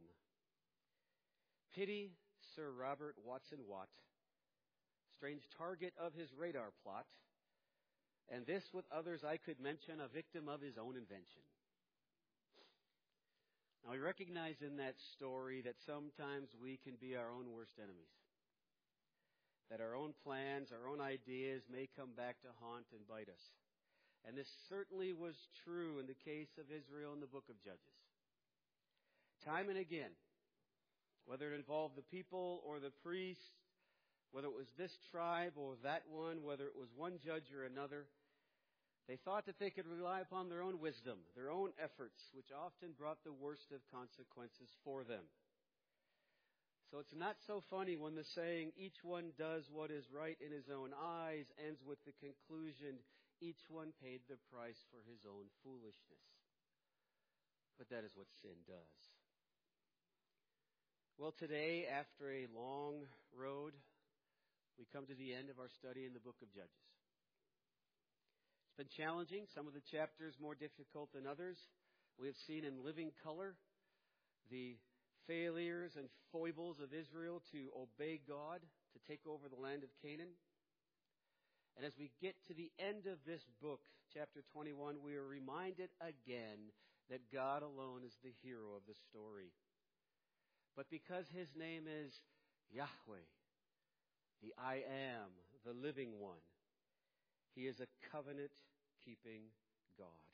Pity Sir Robert Watson Watt, strange target of his radar plot, and this with others I could mention, a victim of his own invention. Now we recognize in that story that sometimes we can be our own worst enemies. That our own plans, our own ideas may come back to haunt and bite us. And this certainly was true in the case of Israel in the book of Judges. Time and again, whether it involved the people or the priests, whether it was this tribe or that one, whether it was one judge or another, they thought that they could rely upon their own wisdom, their own efforts, which often brought the worst of consequences for them. So it's not so funny when the saying, each one does what is right in his own eyes, ends with the conclusion, each one paid the price for his own foolishness. But that is what sin does. Well, today, after a long road, we come to the end of our study in the book of Judges. It's been challenging, some of the chapters more difficult than others. We have seen in living color the failures and foibles of Israel to obey God, to take over the land of Canaan. And as we get to the end of this book, chapter twenty-one, we are reminded again that God alone is the hero of the story. But because His name is Yahweh, the I Am, the living one, He is a covenant-keeping God.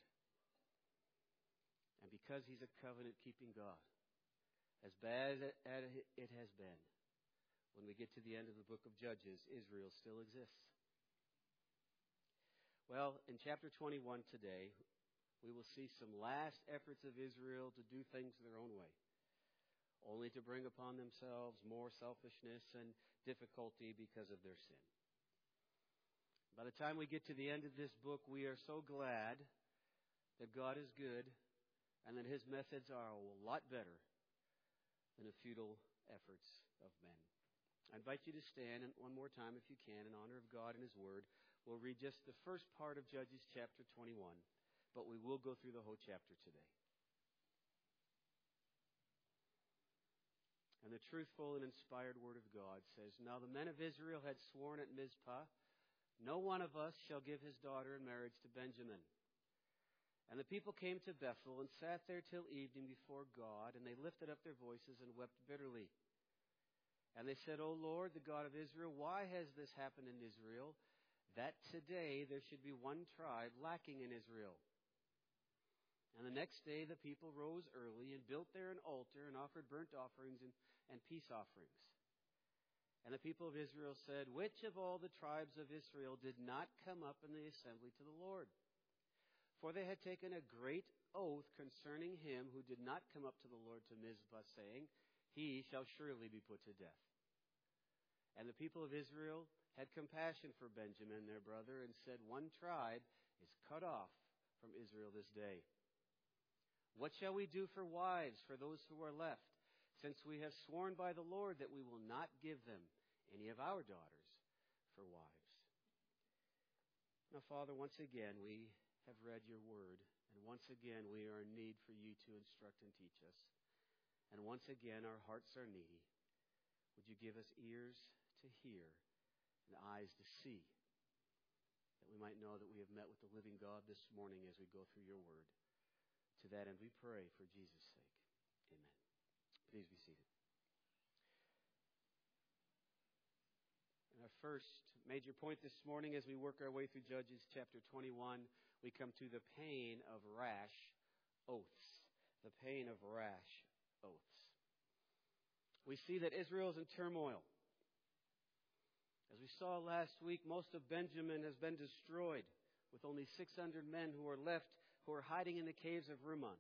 And because He's a covenant-keeping God, as bad as it has been, when we get to the end of the book of Judges, Israel still exists. Well, in chapter twenty-one today, we will see some last efforts of Israel to do things their own way, only to bring upon themselves more selfishness and difficulty because of their sin. By the time we get to the end of this book, we are so glad that God is good and that His methods are a lot better than the futile efforts of men. I invite you to stand one more time, if you can, in honor of God and His Word. We'll read just the first part of Judges chapter twenty-one, but we will go through the whole chapter today. And the truthful and inspired Word of God says, Now the men of Israel had sworn at Mizpah, no one of us shall give his daughter in marriage to Benjamin. And the people came to Bethel and sat there till evening before God, and they lifted up their voices and wept bitterly. And they said, O Lord, the God of Israel, why has this happened in Israel, that today there should be one tribe lacking in Israel? And the next day the people rose early and built there an altar and offered burnt offerings and, and peace offerings. And the people of Israel said, Which of all the tribes of Israel did not come up in the assembly to the Lord? For they had taken a great oath concerning him who did not come up to the Lord to Mizpah, saying, He shall surely be put to death. And the people of Israel had compassion for Benjamin, their brother, and said, One tribe is cut off from Israel this day. What shall we do for wives for those who are left, since we have sworn by the Lord that we will not give them any of our daughters for wives? Now, Father, once again, we have read your word, and once again, we are in need for you to instruct and teach us. And once again, our hearts are needy. Would you give us ears to hear and eyes to see, that we might know that we have met with the living God this morning as we go through your word. To that end, we pray for Jesus' sake. Amen. Please be seated. And our first major point this morning as we work our way through Judges chapter twenty-one, we come to the pain of rash oaths. The pain of rash oaths. We see that Israel is in turmoil. As we saw last week, most of Benjamin has been destroyed, with only six hundred men who are left, who are hiding in the caves of Rimmon.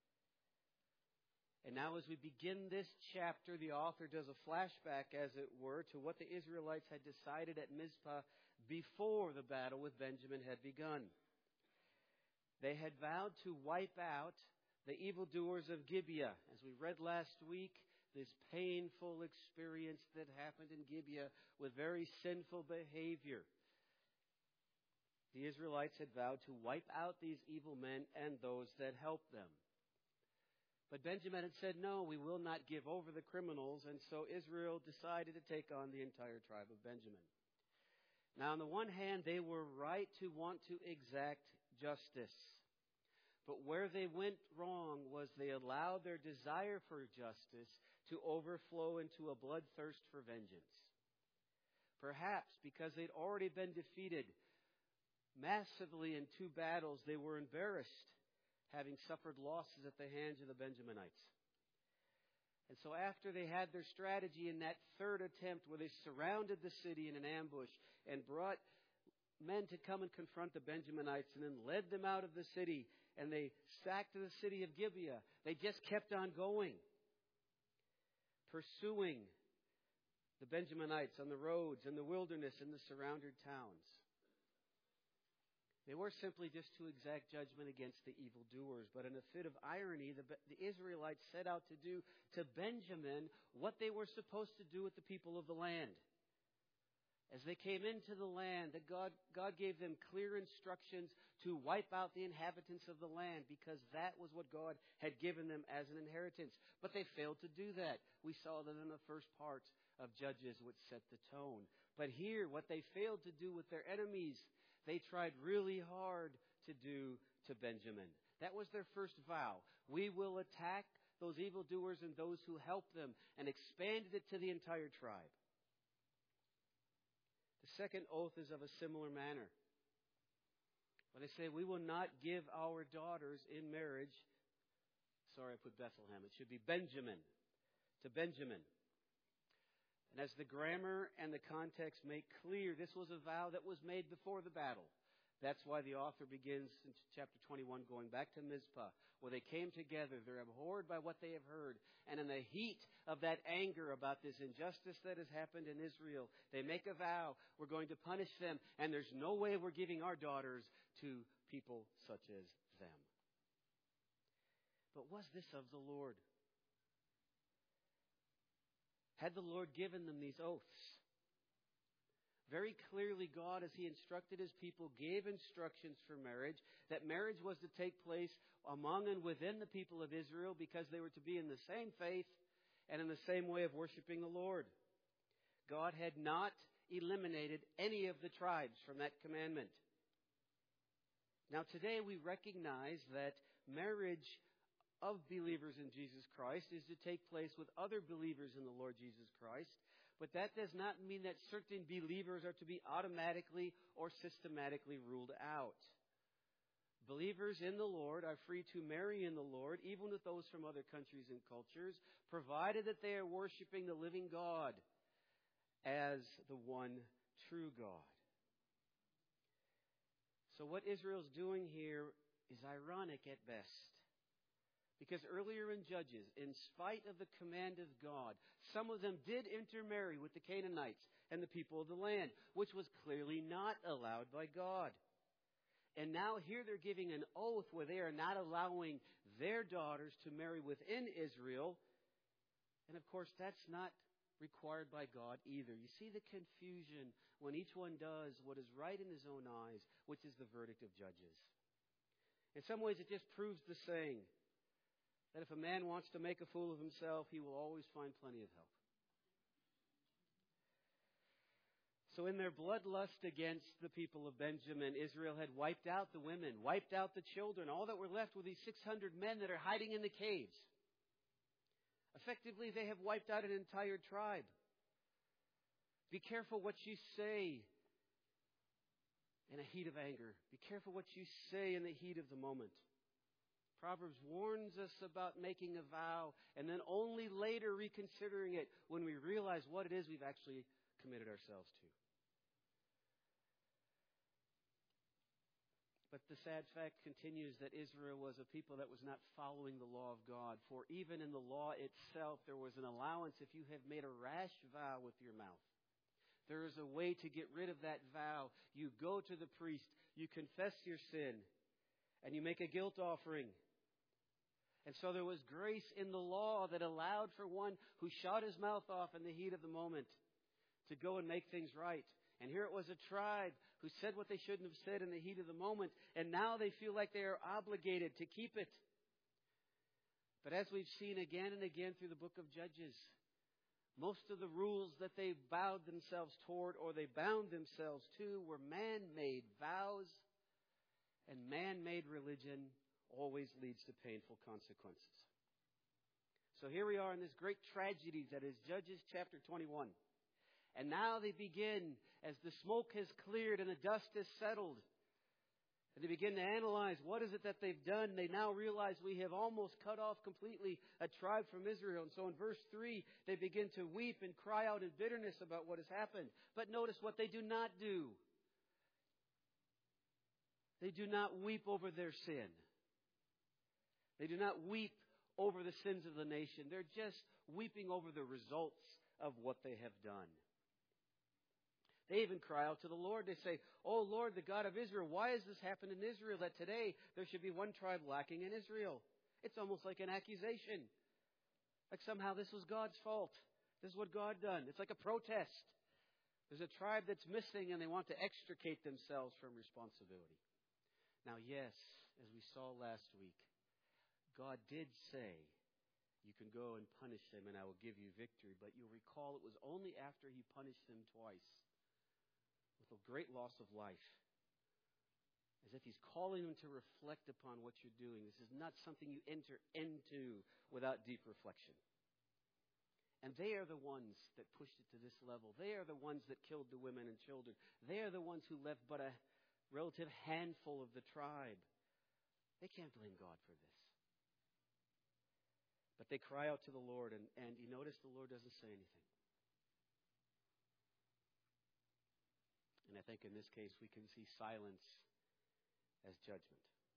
And now as we begin this chapter, the author does a flashback, as it were, to what the Israelites had decided at Mizpah before the battle with Benjamin had begun. They had vowed to wipe out the evildoers of Gibeah. As we read last week, this painful experience that happened in Gibeah with very sinful behavior. The Israelites had vowed to wipe out these evil men and those that helped them. But Benjamin had said, no, we will not give over the criminals, and so Israel decided to take on the entire tribe of Benjamin. Now, on the one hand, they were right to want to exact justice. But where they went wrong was they allowed their desire for justice to overflow into a bloodthirst for vengeance. Perhaps because they'd already been defeated massively in two battles, they were embarrassed, having suffered losses at the hands of the Benjaminites. And so after they had their strategy in that third attempt where they surrounded the city in an ambush and brought men to come and confront the Benjaminites and then led them out of the city, and they sacked the city of Gibeah, they just kept on going, pursuing the Benjaminites on the roads, in the wilderness, in the surrounded towns. They were simply just to exact judgment against the evildoers. But in a fit of irony, the, the Israelites set out to do to Benjamin what they were supposed to do with the people of the land. As they came into the land, that God, God gave them clear instructions to wipe out the inhabitants of the land, because that was what God had given them as an inheritance. But they failed to do that. We saw that in the first part of Judges, which set the tone. But here, what they failed to do with their enemies, they tried really hard to do to Benjamin. That was their first vow. We will attack those evildoers and those who help them, and expanded it to the entire tribe. The second oath is of a similar manner. When they say, we will not give our daughters in marriage. Sorry, I put Bethlehem. It should be Benjamin. To Benjamin. And as the grammar and the context make clear, this was a vow that was made before the battle. That's why the author begins in chapter twenty-one, going back to Mizpah, where they came together. They're abhorred by what they have heard. And in the heat of that anger about this injustice that has happened in Israel, they make a vow, we're going to punish them, and there's no way we're giving our daughters to people such as them. But was this of the Lord? Had the Lord given them these oaths? Very clearly, God, as He instructed His people, gave instructions for marriage, that marriage was to take place among and within the people of Israel, because they were to be in the same faith and in the same way of worshiping the Lord. God had not eliminated any of the tribes from that commandment. Now today we recognize that marriage of believers in Jesus Christ is to take place with other believers in the Lord Jesus Christ. But that does not mean that certain believers are to be automatically or systematically ruled out. Believers in the Lord are free to marry in the Lord, even with those from other countries and cultures, provided that they are worshiping the living God as the one true God. So what Israel's doing here is ironic at best. Because earlier in Judges, in spite of the command of God, some of them did intermarry with the Canaanites and the people of the land, which was clearly not allowed by God. And now here they're giving an oath where they are not allowing their daughters to marry within Israel. And of course, that's not required by God either. You see the confusion when each one does what is right in his own eyes, which is the verdict of judges. In some ways, it just proves the saying that if a man wants to make a fool of himself, he will always find plenty of help. So in their bloodlust against the people of Benjamin, Israel had wiped out the women, wiped out the children. All that were left were these six hundred men that are hiding in the caves. Effectively, they have wiped out an entire tribe. Be careful what you say in a heat of anger. Be careful what you say in the heat of the moment. Proverbs warns us about making a vow and then only later reconsidering it when we realize what it is we've actually committed ourselves to. But the sad fact continues that Israel was a people that was not following the law of God. For even in the law itself, there was an allowance if you have made a rash vow with your mouth. There is a way to get rid of that vow. You go to the priest, you confess your sin, and you make a guilt offering. And so there was grace in the law that allowed for one who shot his mouth off in the heat of the moment to go and make things right. And here it was a tribe who said what they shouldn't have said in the heat of the moment, and now they feel like they are obligated to keep it. But as we've seen again and again through the book of Judges, most of the rules that they bowed themselves toward or they bound themselves to were man-made vows, and man-made religion always leads to painful consequences. So here we are in this great tragedy that is Judges chapter twenty-one. And now they begin, as the smoke has cleared and the dust has settled, and they begin to analyze what is it that they've done. They now realize we have almost cut off completely a tribe from Israel. And so in verse three, they begin to weep and cry out in bitterness about what has happened. But notice what they do not do. They do not weep over their sin. They do not weep over the sins of the nation. They're just weeping over the results of what they have done. They even cry out to the Lord. They say, "Oh Lord, the God of Israel, why has this happened in Israel that today there should be one tribe lacking in Israel?" It's almost like an accusation. Like somehow this was God's fault. This is what God done. It's like a protest. There's a tribe that's missing and they want to extricate themselves from responsibility. Now, yes, as we saw last week, God did say, "You can go and punish them and I will give you victory." But you'll recall it was only after He punished them twice with a great loss of life. As if He's calling them to reflect upon what you're doing. This is not something you enter into without deep reflection. And they are the ones that pushed it to this level. They are the ones that killed the women and children. They are the ones who left but a relative handful of the tribe. They can't blame God for this. But they cry out to the Lord, and, and you notice the Lord doesn't say anything. And I think in this case we can see silence as judgment.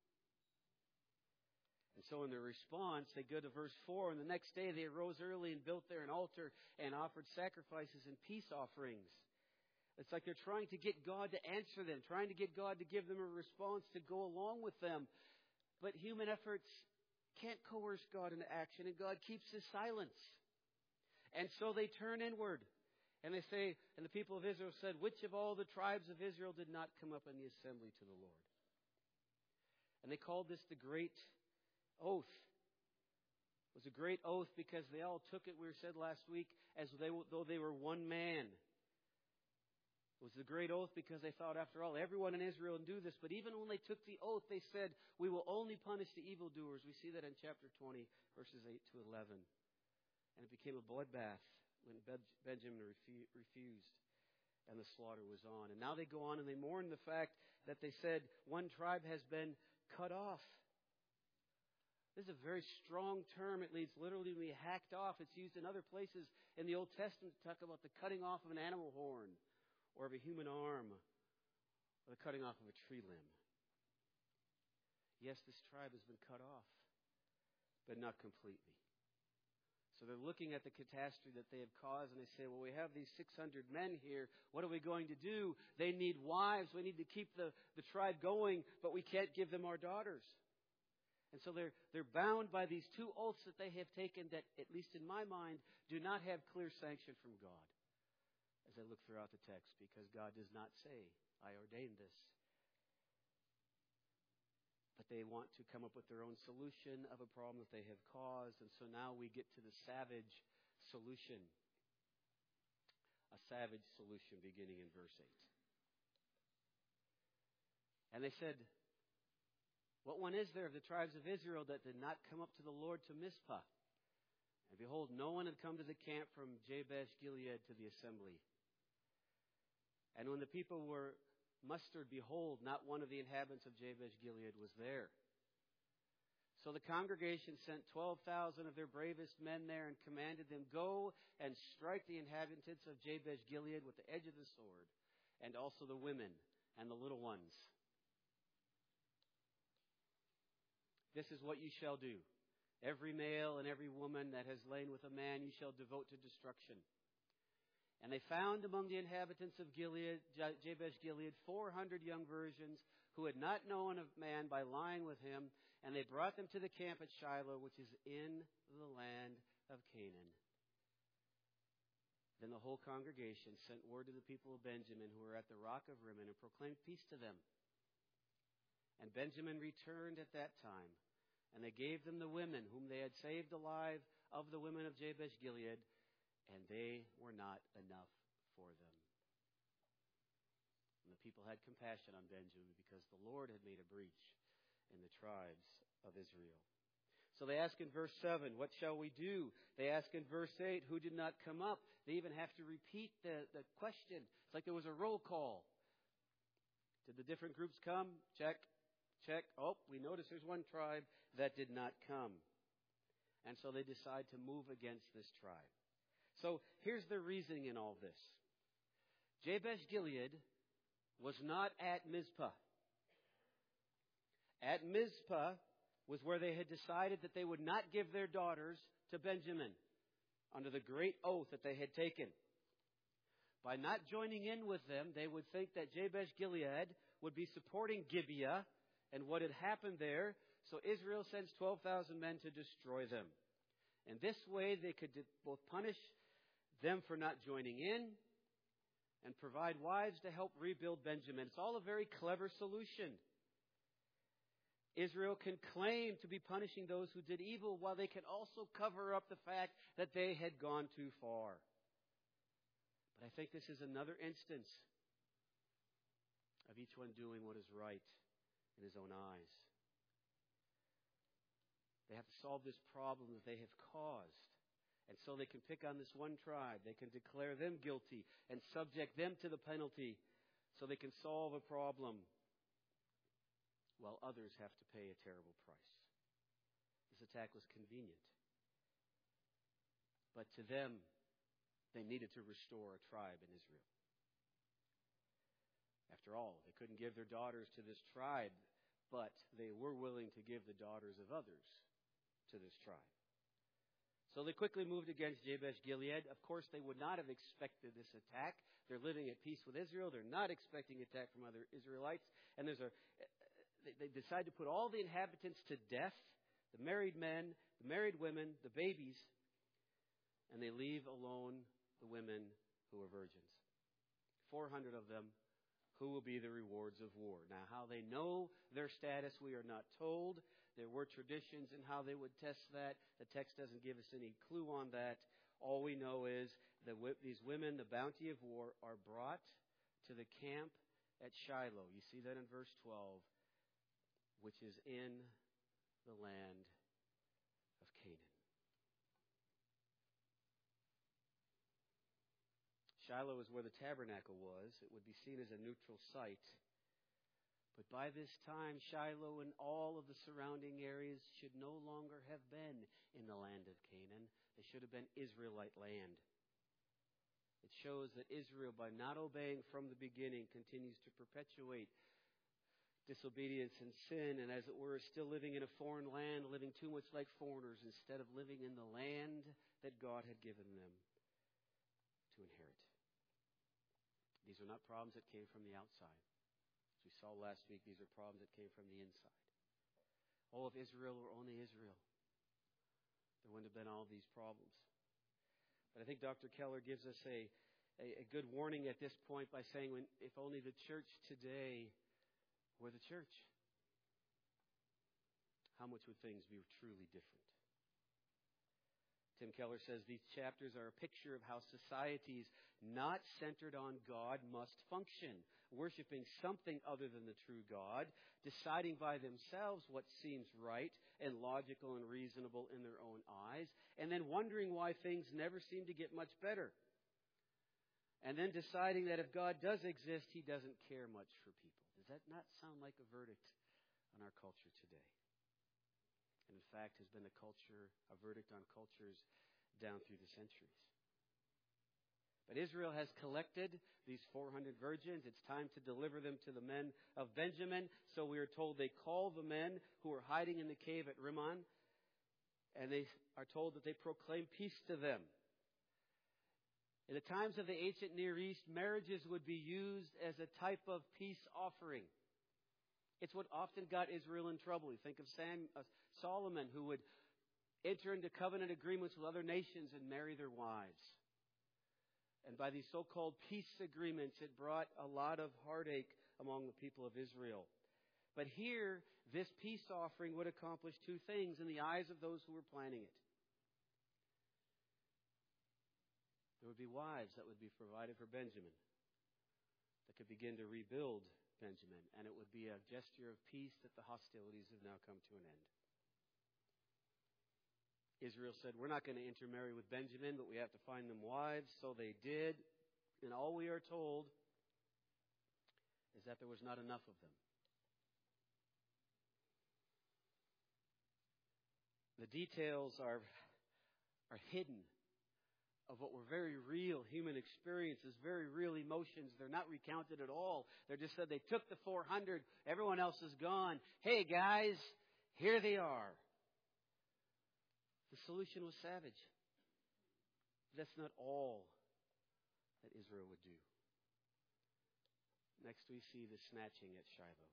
And so in their response, they go to verse four, and the next day they arose early and built there an altar and offered sacrifices and peace offerings. It's like they're trying to get God to answer them, trying to get God to give them a response to go along with them. But human efforts can't coerce God into action, and God keeps His silence. And so they turn inward. And they say, and the people of Israel said, "Which of all the tribes of Israel did not come up in the assembly to the Lord?" And they called this the great oath. It was a great oath because they all took it, we said last week, as they, though they were one man. It was the great oath because they thought, after all, everyone in Israel would do this. But even when they took the oath, they said, "We will only punish the evildoers." We see that in chapter twenty, verses eight to eleven. And it became a bloodbath when Benjamin refused, and the slaughter was on. And now they go on and they mourn the fact that they said one tribe has been cut off. This is a very strong term. It means literally to be hacked off. It's used in other places in the Old Testament to talk about the cutting off of an animal horn, or of a human arm, or the cutting off of a tree limb. Yes, this tribe has been cut off, but not completely. So they're looking at the catastrophe that they have caused, and they say, "Well, we have these six hundred men here. What are we going to do? They need wives. We need to keep the, the tribe going, but we can't give them our daughters." And so they're, they're bound by these two oaths that they have taken that, at least in my mind, do not have clear sanction from God as I look throughout the text, because God does not say, I ordained this. But they want to come up with their own solution of a problem that they have caused. And so now we get to the savage solution. A savage solution beginning in verse eight. And they said, what one is there of the tribes of Israel that did not come up to the Lord to Mizpah? And behold, no one had come to the camp from Jabesh Gilead to the assembly. And when the people were mustered, behold, not one of the inhabitants of Jabesh Gilead was there. So the congregation sent twelve thousand of their bravest men there and commanded them, go and strike the inhabitants of Jabesh Gilead with the edge of the sword, and also the women and the little ones. This is what you shall do. Every male and every woman that has lain with a man you shall devote to destruction. And they found among the inhabitants of Gilead, Jabesh Gilead, four hundred young virgins who had not known of man by lying with him, and they brought them to the camp at Shiloh, which is in the land of Canaan. Then the whole congregation sent word to the people of Benjamin who were at the rock of Rimmon and proclaimed peace to them. And Benjamin returned at that time, and they gave them the women whom they had saved alive of the women of Jabesh Gilead, and they were not enough for them. And the people had compassion on Benjamin because the Lord had made a breach in the tribes of Israel. So they ask in verse seven, what shall we do? They ask in verse eight, who did not come up? They even have to repeat the, the question. It's like there was a roll call. Did the different groups come? Check. Check. Oh, we notice there's one tribe that did not come. And so they decide to move against this tribe. So here's the reasoning in all this. Jabesh Gilead was not at Mizpah. At Mizpah was where they had decided that they would not give their daughters to Benjamin under the great oath that they had taken. By not joining in with them, they would think that Jabesh Gilead would be supporting Gibeah and what had happened there. So Israel sends twelve thousand men to destroy them. And this way they could both punish them for not joining in and provide wives to help rebuild Benjamin. It's all a very clever solution. Israel can claim to be punishing those who did evil while they can also cover up the fact that they had gone too far. But I think this is another instance of each one doing what is right in his own eyes. They have to solve this problem that they have caused. And so they can pick on this one tribe. They can declare them guilty and subject them to the penalty so they can solve a problem while others have to pay a terrible price. This attack was convenient. But to them, they needed to restore a tribe in Israel. After all, they couldn't give their daughters to this tribe, but they were willing to give the daughters of others to this tribe. So they quickly moved against Jabesh Gilead. Of course, they would not have expected this attack. They're living at peace with Israel. They're not expecting attack from other Israelites. And there's a, they decide to put all the inhabitants to death, the married men, the married women, the babies, and they leave alone the women who are virgins. four hundred of them who will be the rewards of war. Now, how they know their status, we are not told. There were traditions in how they would test that. The text doesn't give us any clue on that. All we know is that these women, the bounty of war, are brought to the camp at Shiloh. You see that in verse twelve, which is in the land of Canaan. Shiloh is where the tabernacle was. It would be seen as a neutral site. But by this time, Shiloh and all of the surrounding areas should no longer have been in the land of Canaan. They should have been Israelite land. It shows that Israel, by not obeying from the beginning, continues to perpetuate disobedience and sin, and as it were, is still living in a foreign land, living too much like foreigners instead of living in the land that God had given them to inherit. These are not problems that came from the outside. As we saw last week, these are problems that came from the inside. Oh, if Israel were only Israel, there wouldn't have been all these problems. But I think Doctor Keller gives us a, a, a good warning at this point by saying, when, if only the church today were the church, how much would things be truly different? Tim Keller says these chapters are a picture of how societies not centered on God must function, worshiping something other than the true God, deciding by themselves what seems right and logical and reasonable in their own eyes, and then wondering why things never seem to get much better. And then deciding that if God does exist, He doesn't care much for people. Does that not sound like a verdict on our culture today? And in fact, has been a culture, a verdict on cultures down through the centuries. But Israel has collected these four hundred virgins. It's time to deliver them to the men of Benjamin. So we are told they call the men who are hiding in the cave at Rimmon, and they are told that they proclaim peace to them. In the times of the ancient Near East, marriages would be used as a type of peace offering. It's what often got Israel in trouble. You think of Sam, uh, Solomon, who would enter into covenant agreements with other nations and marry their wives. And by these so-called peace agreements, it brought a lot of heartache among the people of Israel. But here, this peace offering would accomplish two things in the eyes of those who were planning it. There would be wives that would be provided for Benjamin that could begin to rebuild Benjamin, and it would be a gesture of peace that the hostilities have now come to an end. Israel said, we're not going to intermarry with Benjamin, but we have to find them wives. So they did, and all we are told is that there was not enough of them. The details are, are hidden of what were very real human experiences, very real emotions. They're not recounted at all. They're just said they took the four hundred. Everyone else is gone. Hey, guys, here they are. The solution was savage. That's not all that Israel would do. Next, we see the snatching at Shiloh.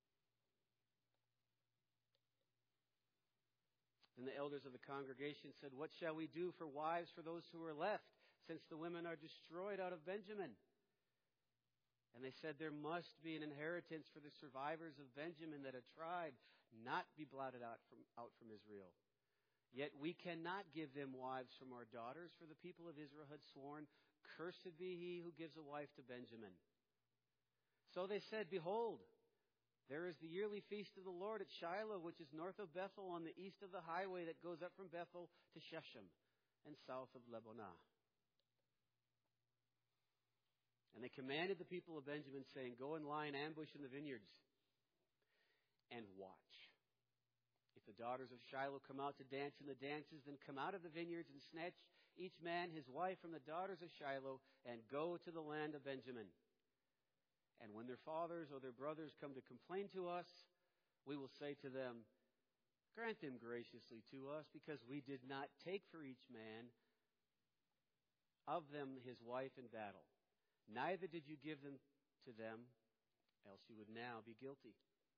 Then the elders of the congregation said, what shall we do for wives for those who are left, since the women are destroyed out of Benjamin? And they said, there must be an inheritance for the survivors of Benjamin, that a tribe not be blotted out from, out from Israel. Yet we cannot give them wives from our daughters, for the people of Israel had sworn, cursed be he who gives a wife to Benjamin. So they said, behold, there is the yearly feast of the Lord at Shiloh, which is north of Bethel, on the east of the highway that goes up from Bethel to Shechem, and south of Lebonah. And they commanded the people of Benjamin, saying, go and lie in ambush in the vineyards, and watch. If the daughters of Shiloh come out to dance in the dances, then come out of the vineyards and snatch each man his wife from the daughters of Shiloh, and go to the land of Benjamin. And when their fathers or their brothers come to complain to us, we will say to them, grant them graciously to us, because we did not take for each man of them his wife in battle. Neither did you give them to them, else you would now be guilty.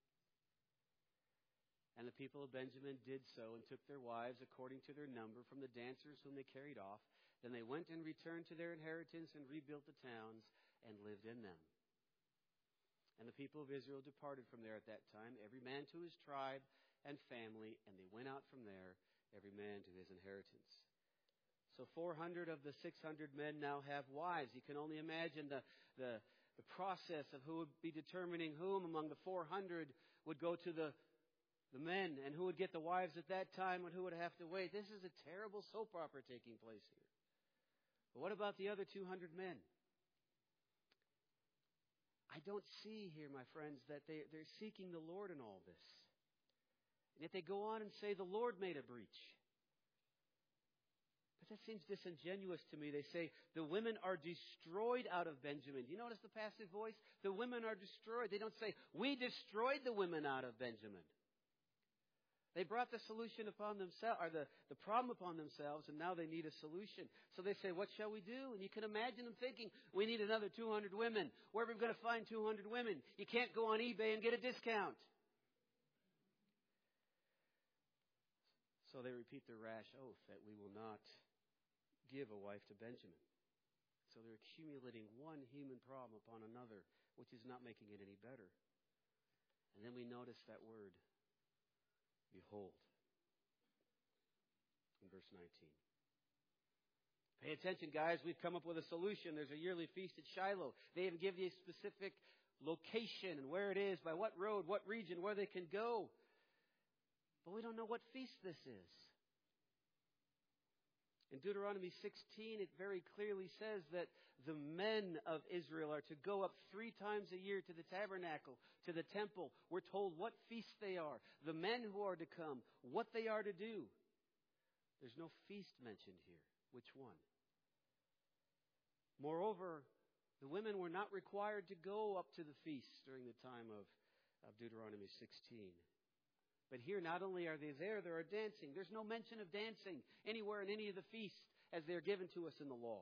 And the people of Benjamin did so, and took their wives according to their number from the dancers whom they carried off. Then they went and returned to their inheritance, and rebuilt the towns, and lived in them. And the people of Israel departed from there at that time, every man to his tribe and family, and they went out from there, every man to his inheritance. So four hundred of the six hundred men now have wives. You can only imagine the, the, the process of who would be determining whom among the four hundred would go to the, the men, and who would get the wives at that time, and who would have to wait. This is a terrible soap opera taking place here. But what about the other two hundred men? I don't see here, my friends, that they, they're seeking the Lord in all this. And yet they go on and say the Lord made a breach. But that seems disingenuous to me. They say the women are destroyed out of Benjamin. Do you notice the passive voice? The women are destroyed. They don't say, we destroyed the women out of Benjamin. They brought the solution upon themselves, or the, the problem upon themselves, and now they need a solution. So they say, what shall we do? And you can imagine them thinking, we need another two hundred women. Where are we going to find two hundred women? You can't go on eBay and get a discount. So they repeat their rash oath that we will not give a wife to Benjamin. So they're accumulating one human problem upon another, which is not making it any better. And then we notice that word, behold, in verse nineteen. Pay attention, guys. We've come up with a solution. There's a yearly feast at Shiloh. They even give you a specific location and where it is, by what road, what region, where they can go. But we don't know what feast this is. In Deuteronomy sixteen, it very clearly says that the men of Israel are to go up three times a year to the tabernacle, to the temple. We're told what feast they are, the men who are to come, what they are to do. There's no feast mentioned here. Which one? Moreover, the women were not required to go up to the feast during the time of, of Deuteronomy sixteen. But here, not only are they there, there are dancing. There's no mention of dancing anywhere in any of the feasts as they're given to us in the law.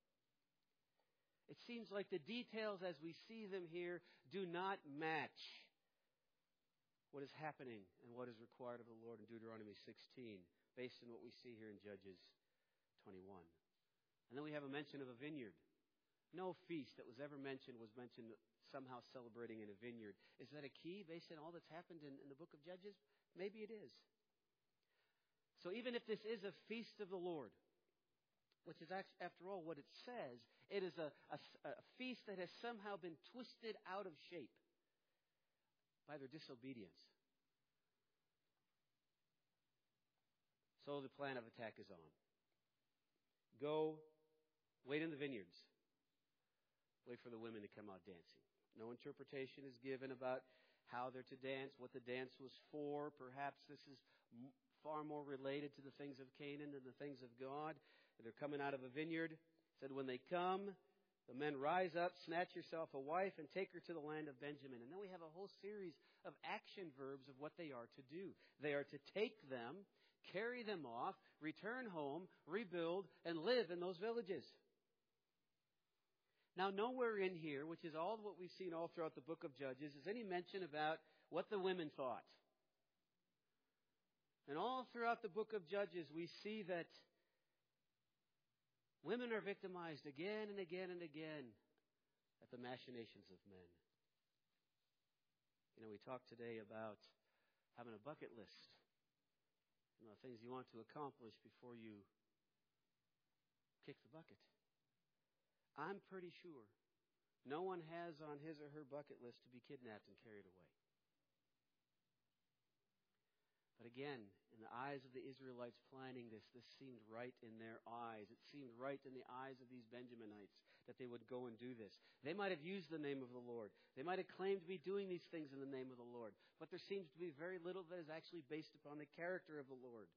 It seems like the details as we see them here do not match what is happening and what is required of the Lord in Deuteronomy sixteen, based on what we see here in Judges twenty-one. And then we have a mention of a vineyard. No feast that was ever mentioned was mentioned somehow celebrating in a vineyard. Is that a key based on all that's happened in, in the book of Judges? Maybe it is. So even if this is a feast of the Lord, which is actually, after all what it says, it is a, a, a feast that has somehow been twisted out of shape by their disobedience. So the plan of attack is on. Go, wait in the vineyards. Wait for the women to come out dancing. No interpretation is given about how they're to dance, what the dance was for. Perhaps this is m- far more related to the things of Canaan than the things of God. They're coming out of a vineyard. It said, when they come, the men rise up, snatch yourself a wife, and take her to the land of Benjamin. And then we have a whole series of action verbs of what they are to do. They are to take them, carry them off, return home, rebuild, and live in those villages. Now, nowhere in here, which is all what we've seen all throughout the book of Judges, is any mention about what the women thought. And all throughout the book of Judges, we see that women are victimized again and again and again at the machinations of men. You know, we talked today about having a bucket list. You know, things you want to accomplish before you kick the bucket. I'm pretty sure no one has on his or her bucket list to be kidnapped and carried away. But again, in the eyes of the Israelites planning this, this seemed right in their eyes. It seemed right in the eyes of these Benjaminites that they would go and do this. They might have used the name of the Lord. They might have claimed to be doing these things in the name of the Lord. But there seems to be very little that is actually based upon the character of the Lord.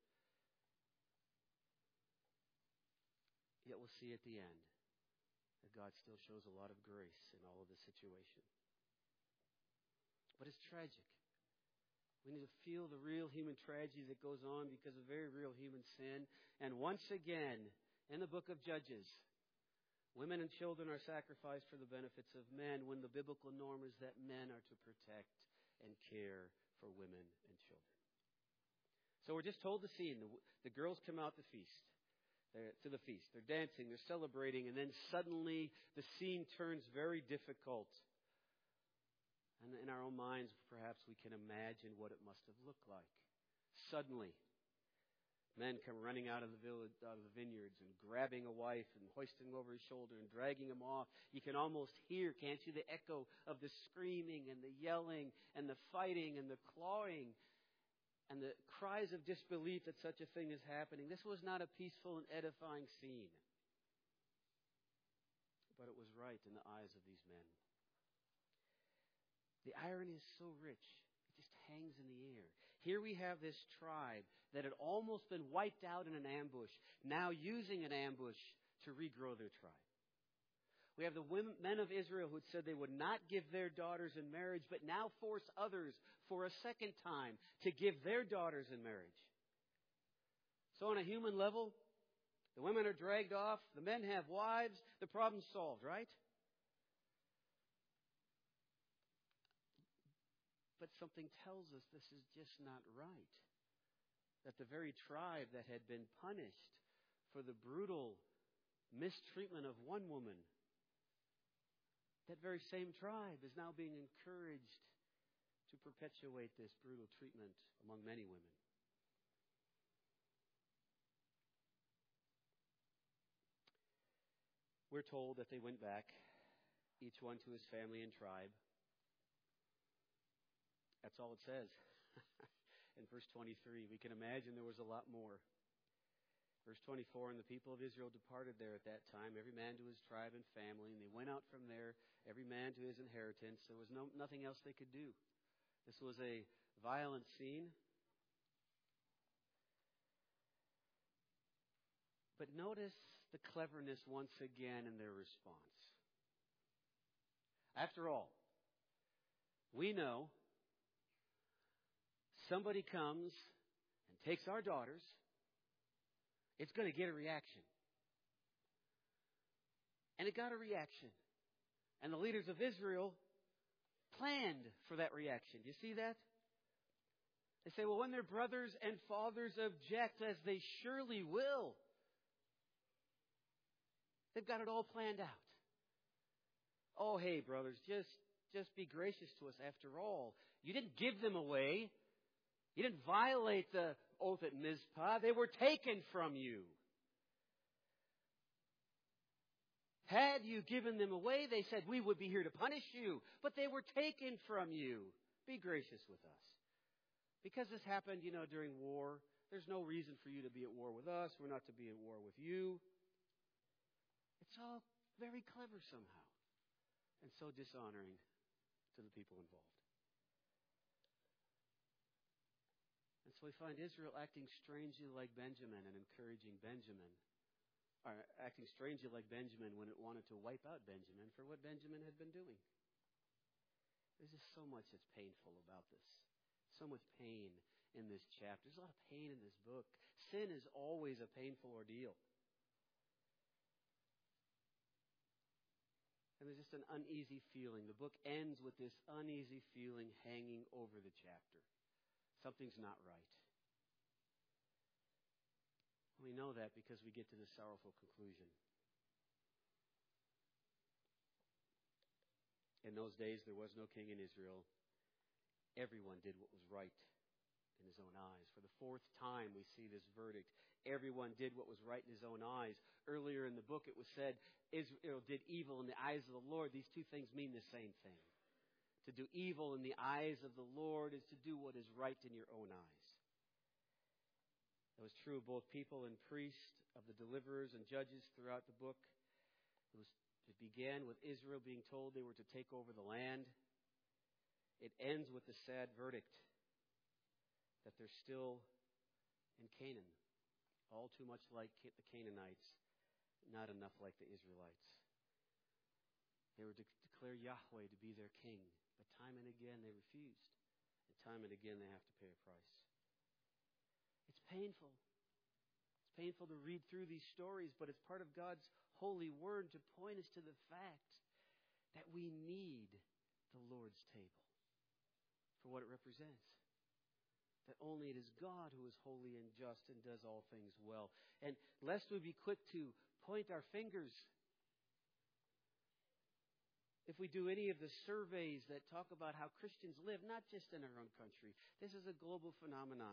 Yet we'll see at the end that God still shows a lot of grace in all of the situation. But it's tragic. We need to feel the real human tragedy that goes on because of very real human sin. And once again, in the book of Judges, women and children are sacrificed for the benefits of men, when the biblical norm is that men are to protect and care for women and children. So we're just told the scene. The, the girls come out the feast. They're, to the feast. They're dancing, they're celebrating, and then suddenly the scene turns very difficult. And in our own minds, perhaps we can imagine what it must have looked like. Suddenly, men come running out of the village, out of the vineyards, and grabbing a wife and hoisting him over his shoulder and dragging him off. You can almost hear, can't you, the echo of the screaming and the yelling and the fighting and the clawing and the cries of disbelief that such a thing is happening. This was not a peaceful and edifying scene. But it was right in the eyes of these men. The irony is so rich, it just hangs in the air. Here we have this tribe that had almost been wiped out in an ambush, now using an ambush to regrow their tribe. We have the women, men of Israel who had said they would not give their daughters in marriage, but now force others for a second time to give their daughters in marriage. So on a human level, the women are dragged off, the men have wives, the problem's solved, right? But something tells us this is just not right. that the very tribe that had been punished for the brutal mistreatment of one woman, that very same tribe is now being encouraged to perpetuate this brutal treatment among many women. We're told that they went back, each one to his family and tribe. That's all it says. In verse twenty-three, we can imagine there was a lot more. Verse twenty-four, and the people of Israel departed there at that time, every man to his tribe and family, and they went out from there, every man to his inheritance. There was no, nothing else they could do. This was a violent scene. But notice the cleverness once again in their response. After all, we know somebody comes and takes our daughters, it's going to get a reaction. And it got a reaction. And the leaders of Israel planned for that reaction. Do you see that? They say, well, when their brothers and fathers object, as they surely will, they've got it all planned out. Oh, hey, brothers, just, just be gracious to us after all. You didn't give them away. You didn't violate the oath at Mizpah. They were taken from you. Had you given them away, they said, we would be here to punish you. But they were taken from you. Be gracious with us. Because this happened, you know, during war, there's no reason for you to be at war with us. We're not to be at war with you. It's all very clever somehow. And so dishonoring to the people involved. And so we find Israel acting strangely like Benjamin and encouraging Benjamin. Or acting strangely like Benjamin when it wanted to wipe out Benjamin for what Benjamin had been doing. There's just so much that's painful about this. So much pain in this chapter. There's a lot of pain in this book. Sin is always a painful ordeal. And there's just an uneasy feeling. The book ends with this uneasy feeling hanging over the chapter. Something's not right. We know that because we get to this sorrowful conclusion. In those days, there was no king in Israel. Everyone did what was right in his own eyes. For the fourth time, we see this verdict. Everyone did what was right in his own eyes. Earlier in the book, it was said, Israel did evil in the eyes of the Lord. These two things mean the same thing. To do evil in the eyes of the Lord is to do what is right in your own eyes. It was true of both people and priests, of the deliverers and judges throughout the book. It, was, it began with Israel being told they were to take over the land. It ends with the sad verdict that they're still in Canaan, all too much like the Canaanites, not enough like the Israelites. They were to declare Yahweh to be their king, but time and again they refused, and time and again they have to pay a price. It's painful. It's painful to read through these stories, but it's part of God's holy word to point us to the fact that we need the Lord's table for what it represents. That only it is God who is holy and just and does all things well. And lest we be quick to point our fingers, if we do any of the surveys that talk about how Christians live, not just in our own country, this is a global phenomenon.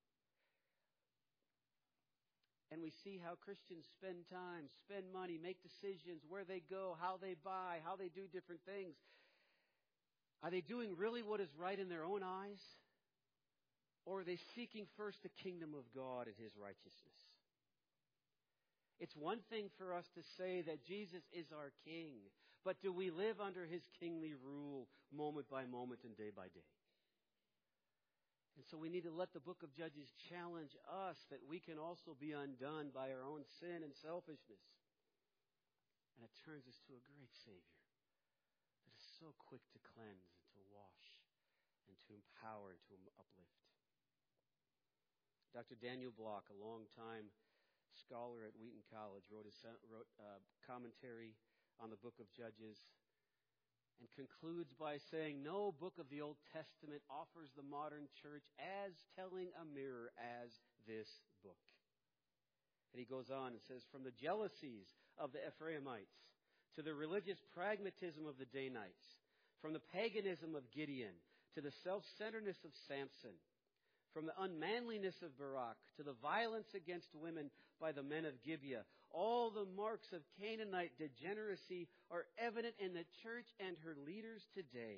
And we see how Christians spend time, spend money, make decisions, where they go, how they buy, how they do different things. Are they doing really what is right in their own eyes? Or are they seeking first the kingdom of God and His righteousness? It's one thing for us to say that Jesus is our King, but do we live under His kingly rule moment by moment and day by day? And so we need to let the book of Judges challenge us that we can also be undone by our own sin and selfishness. And it turns us to a great Savior that is so quick to cleanse and to wash and to empower and to uplift. Doctor Daniel Block, a long-time scholar at Wheaton College, wrote a wrote a commentary on the book of Judges. and concludes by saying, no book of the Old Testament offers the modern church as telling a mirror as this book. And he goes on and says, from the jealousies of the Ephraimites to the religious pragmatism of the Danites, from the paganism of Gideon to the self-centeredness of Samson, from the unmanliness of Barak to the violence against women by the men of Gibeah, all the marks of Canaanite degeneracy are evident in the church and her leaders today.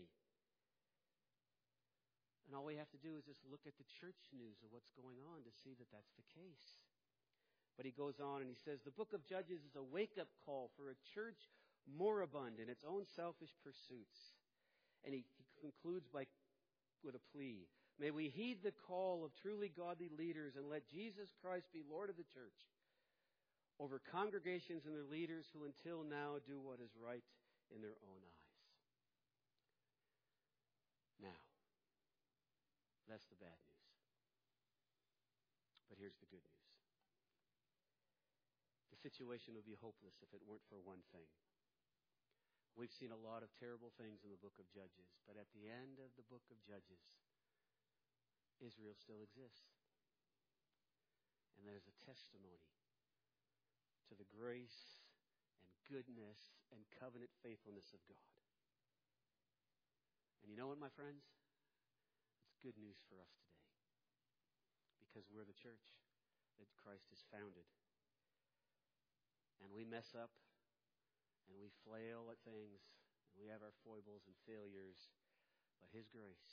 And all we have to do is just look at the church news of what's going on to see that that's the case. But he goes on and he says, the book of Judges is a wake-up call for a church moribund in its own selfish pursuits. And he, he concludes by with a plea. May we heed the call of truly godly leaders and let Jesus Christ be Lord of the church over congregations and their leaders who until now do what is right in their own eyes. Now, that's the bad news. But here's the good news. The situation would be hopeless if it weren't for one thing. We've seen a lot of terrible things in the book of Judges, but at the end of the book of Judges, Israel still exists. And there's a testimony to the grace and goodness and covenant faithfulness of God. And you know what, my friends? It's good news for us today. Because we're the church that Christ has founded. And we mess up, and we flail at things, and we have our foibles and failures, but His grace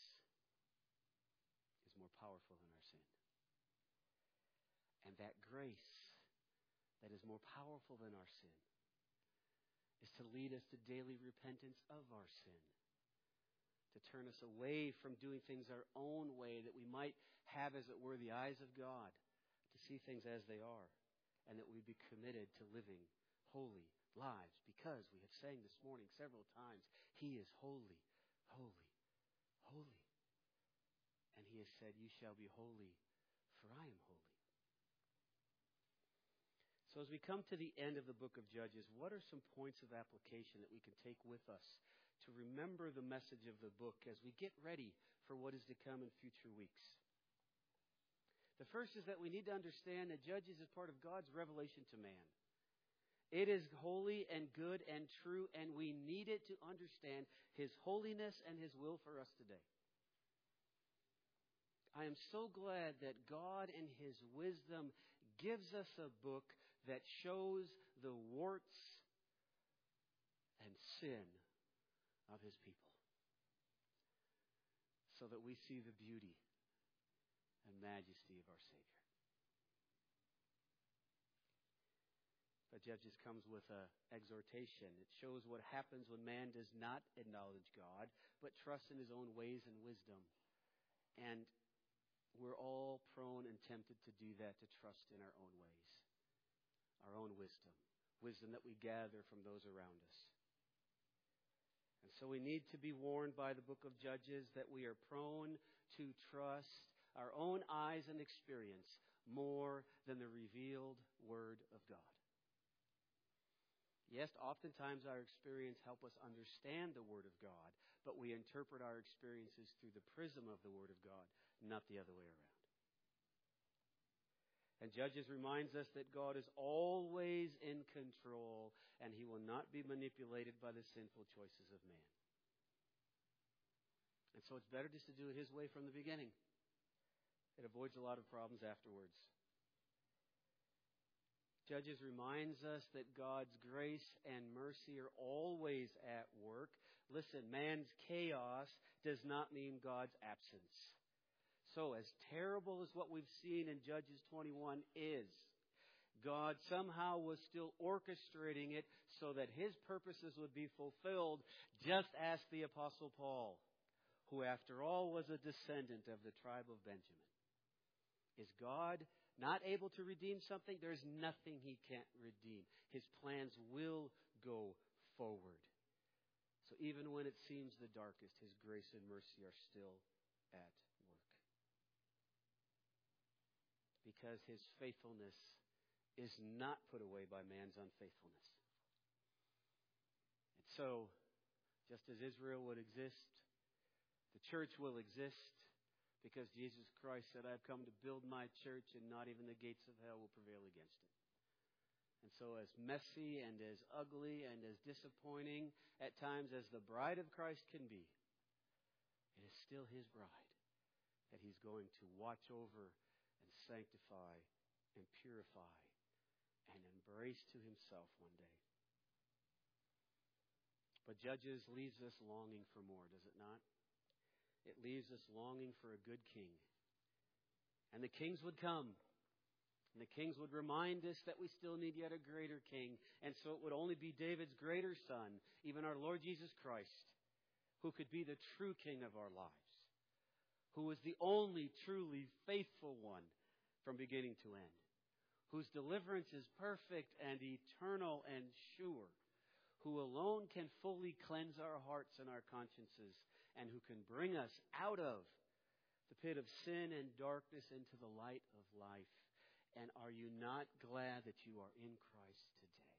is more powerful than our sin. And that grace that is more powerful than our sin is to lead us to daily repentance of our sin, to turn us away from doing things our own way, that we might have, as it were, the eyes of God, to see things as they are, and that we be committed to living holy lives, because we have sang this morning several times, He is holy, holy, holy. And He has said, you shall be holy, for I am holy. So as we come to the end of the book of Judges, what are some points of application that we can take with us to remember the message of the book as we get ready for what is to come in future weeks? The first is that we need to understand that Judges is part of God's revelation to man. It is holy and good and true, and we need it to understand His holiness and His will for us today. I am so glad that God in His wisdom gives us a book that shows the warts and sin of His people, so that we see the beauty and majesty of our Savior. But Judges comes with an exhortation. It shows what happens when man does not acknowledge God, but trusts in his own ways and wisdom. And we're all prone and tempted to do that, to trust in our own ways, our own wisdom, wisdom that we gather from those around us. And so we need to be warned by the book of Judges that we are prone to trust our own eyes and experience more than the revealed Word of God. Yes, oftentimes our experience help us understand the Word of God, but we interpret our experiences through the prism of the Word of God, not the other way around. And Judges reminds us that God is always in control, and He will not be manipulated by the sinful choices of man. And so it's better just to do it His way from the beginning. It avoids a lot of problems afterwards. Judges reminds us that God's grace and mercy are always at work. Listen, man's chaos does not mean God's absence. So as terrible as what we've seen in Judges twenty-one is, God somehow was still orchestrating it so that His purposes would be fulfilled. Just ask the Apostle Paul, who after all was a descendant of the tribe of Benjamin. Is God not able to redeem something? There's nothing He can't redeem. His plans will go forward. So even when it seems the darkest, His grace and mercy are still at work. Because His faithfulness is not put away by man's unfaithfulness. And so, Just as Israel would exist, the church will exist because Jesus Christ said, I've come to build my church and not even the gates of hell will prevail against it. And so as messy and as ugly and as disappointing at times as the bride of Christ can be, it is still His bride that He's going to watch over and sanctify and purify and embrace to Himself one day. But Judges leaves us longing for more, does it not? It leaves us longing for a good king. And the kings would come. And the kings would remind us that we still need yet a greater king. And so it would only be David's greater son, even our Lord Jesus Christ, who could be the true king of our lives, who was the only truly faithful one from beginning to end, whose deliverance is perfect and eternal and sure, who alone can fully cleanse our hearts and our consciences, and who can bring us out of the pit of sin and darkness into the light of life. And are you not glad that you are in Christ today?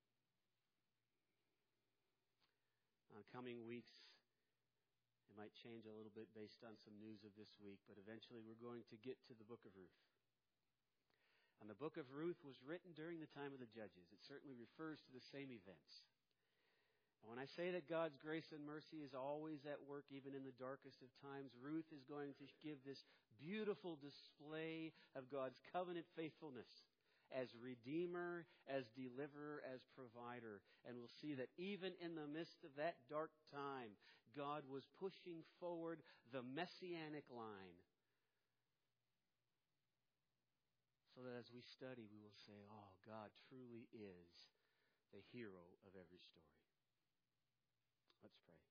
In coming weeks, it might change a little bit based on some news of this week, but eventually we're going to get to the book of Ruth. And the book of Ruth was written during the time of the Judges. It certainly refers to the same events. And when I say that God's grace and mercy is always at work, even in the darkest of times, Ruth is going to give this beautiful display of God's covenant faithfulness as Redeemer, as Deliverer, as Provider. And we'll see that even in the midst of that dark time, God was pushing forward the Messianic line. So that as we study, we will say, oh, God truly is the hero of every story. Let's pray.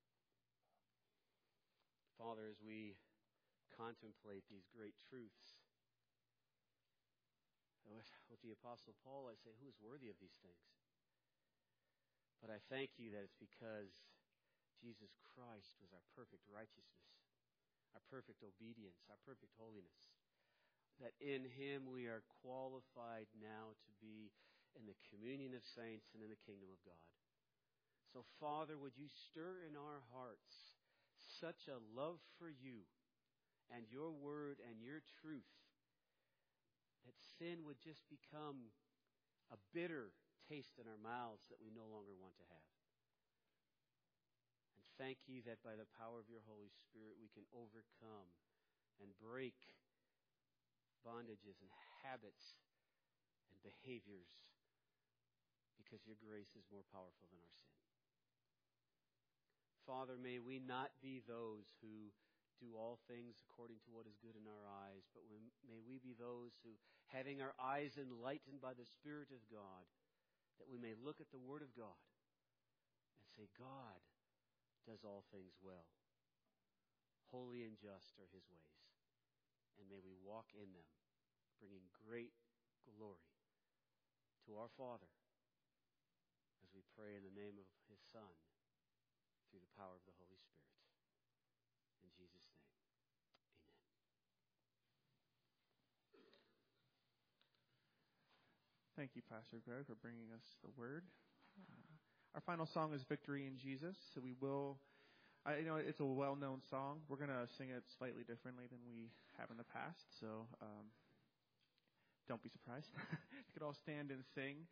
Father, as we contemplate these great truths, with the Apostle Paul, I say, who is worthy of these things? But I thank you that it's because Jesus Christ was our perfect righteousness, our perfect obedience, our perfect holiness, that in Him we are qualified now to be in the communion of saints and in the kingdom of God. So, Father, would you stir in our hearts such a love for you and your word and your truth that sin would just become a bitter taste in our mouths that we no longer want to have. And thank you that by the power of your Holy Spirit we can overcome and break bondages and habits and behaviors because your grace is more powerful than our sin. Father, may we not be those who do all things according to what is good in our eyes, but may we be those who, having our eyes enlightened by the Spirit of God, that we may look at the Word of God and say, God does all things well. Holy and just are His ways. And may we walk in them, bringing great glory to our Father as we pray in the name of His Son, through the power of the Holy Spirit. In Jesus' name, amen. Thank you, Pastor Greg, for bringing us the word. Uh, our final song is Victory in Jesus. So we will, I you know it's a well-known song. We're going to sing it slightly differently than we have in the past. So um, don't be surprised. You could all stand and sing.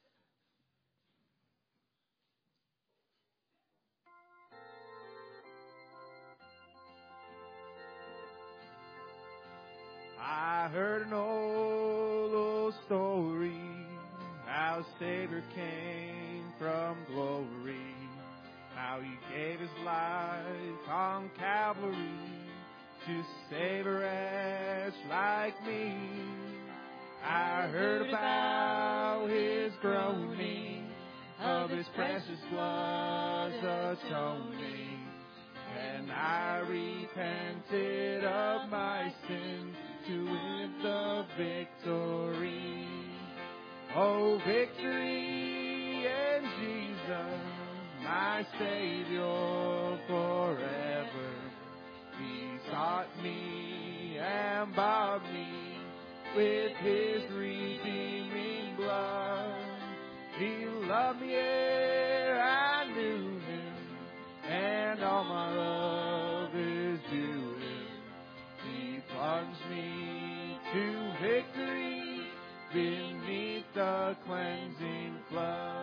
I heard an old, old story, how Savior came from glory, how He gave His life on Calvary to save a wretch like me. I heard about His groaning, of His precious blood's atoning, and I repented of my sins to win the victory. Oh, victory in Jesus, my Savior forever. He sought me and bought me with His redeeming blood. He loved me ere I knew Him, and me to victory beneath the cleansing flood.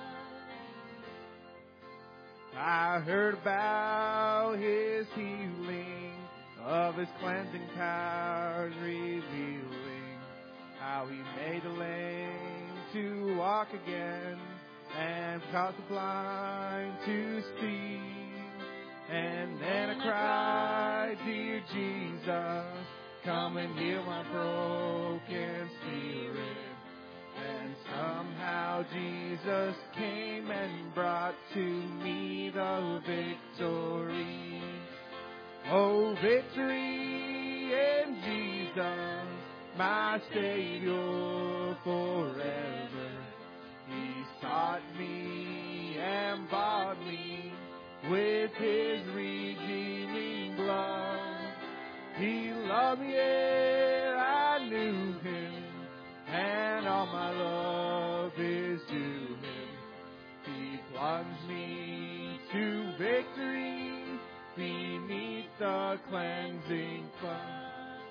I heard about His healing, of His cleansing powers revealing, how He made the lame to walk again, and caused the blind to see. And then I cried, dear Jesus, come and heal my broken spirit. And somehow Jesus came and brought to me the victory. Oh, victory in Jesus, my Savior forever. He's taught me and bought me with His redeeming blood. He loved me ere I knew Him, and all my love is due Him. He plunged me to victory beneath the cleansing flood.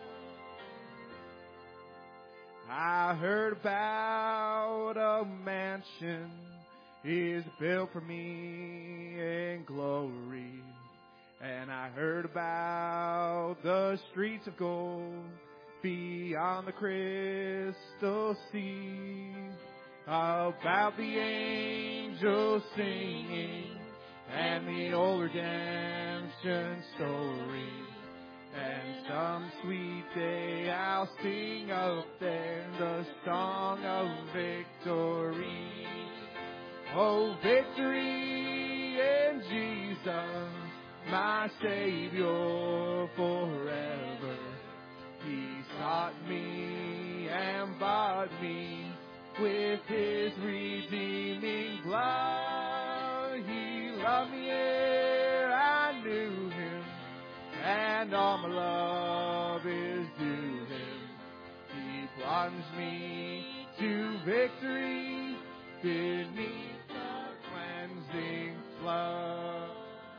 I heard about a mansion is built for me in glory, and I heard about the streets of gold beyond the crystal sea, about the angels singing and the old redemption story. And some sweet day I'll sing up there the song of victory. Oh, victory in Jesus, my Savior forever. He sought me and bought me with His redeeming blood. He loved me ere I knew Him, and all my love is due Him. He plunged me to victory beneath the cleansing flood.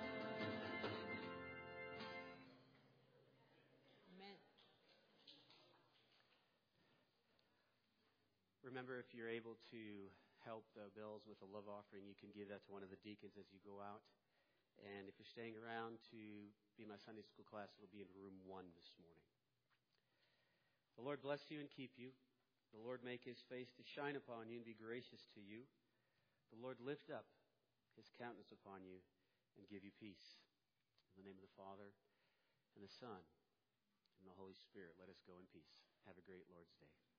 Remember, if you're able to help the bills with a love offering, you can give that to one of the deacons as you go out. And if you're staying around to be in my Sunday school class, it'll be in room one this morning. The Lord bless you and keep you. The Lord make His face to shine upon you and be gracious to you. The Lord lift up His countenance upon you and give you peace. In the name of the Father, and the Son, and the Holy Spirit, let us go in peace. Have a great Lord's Day.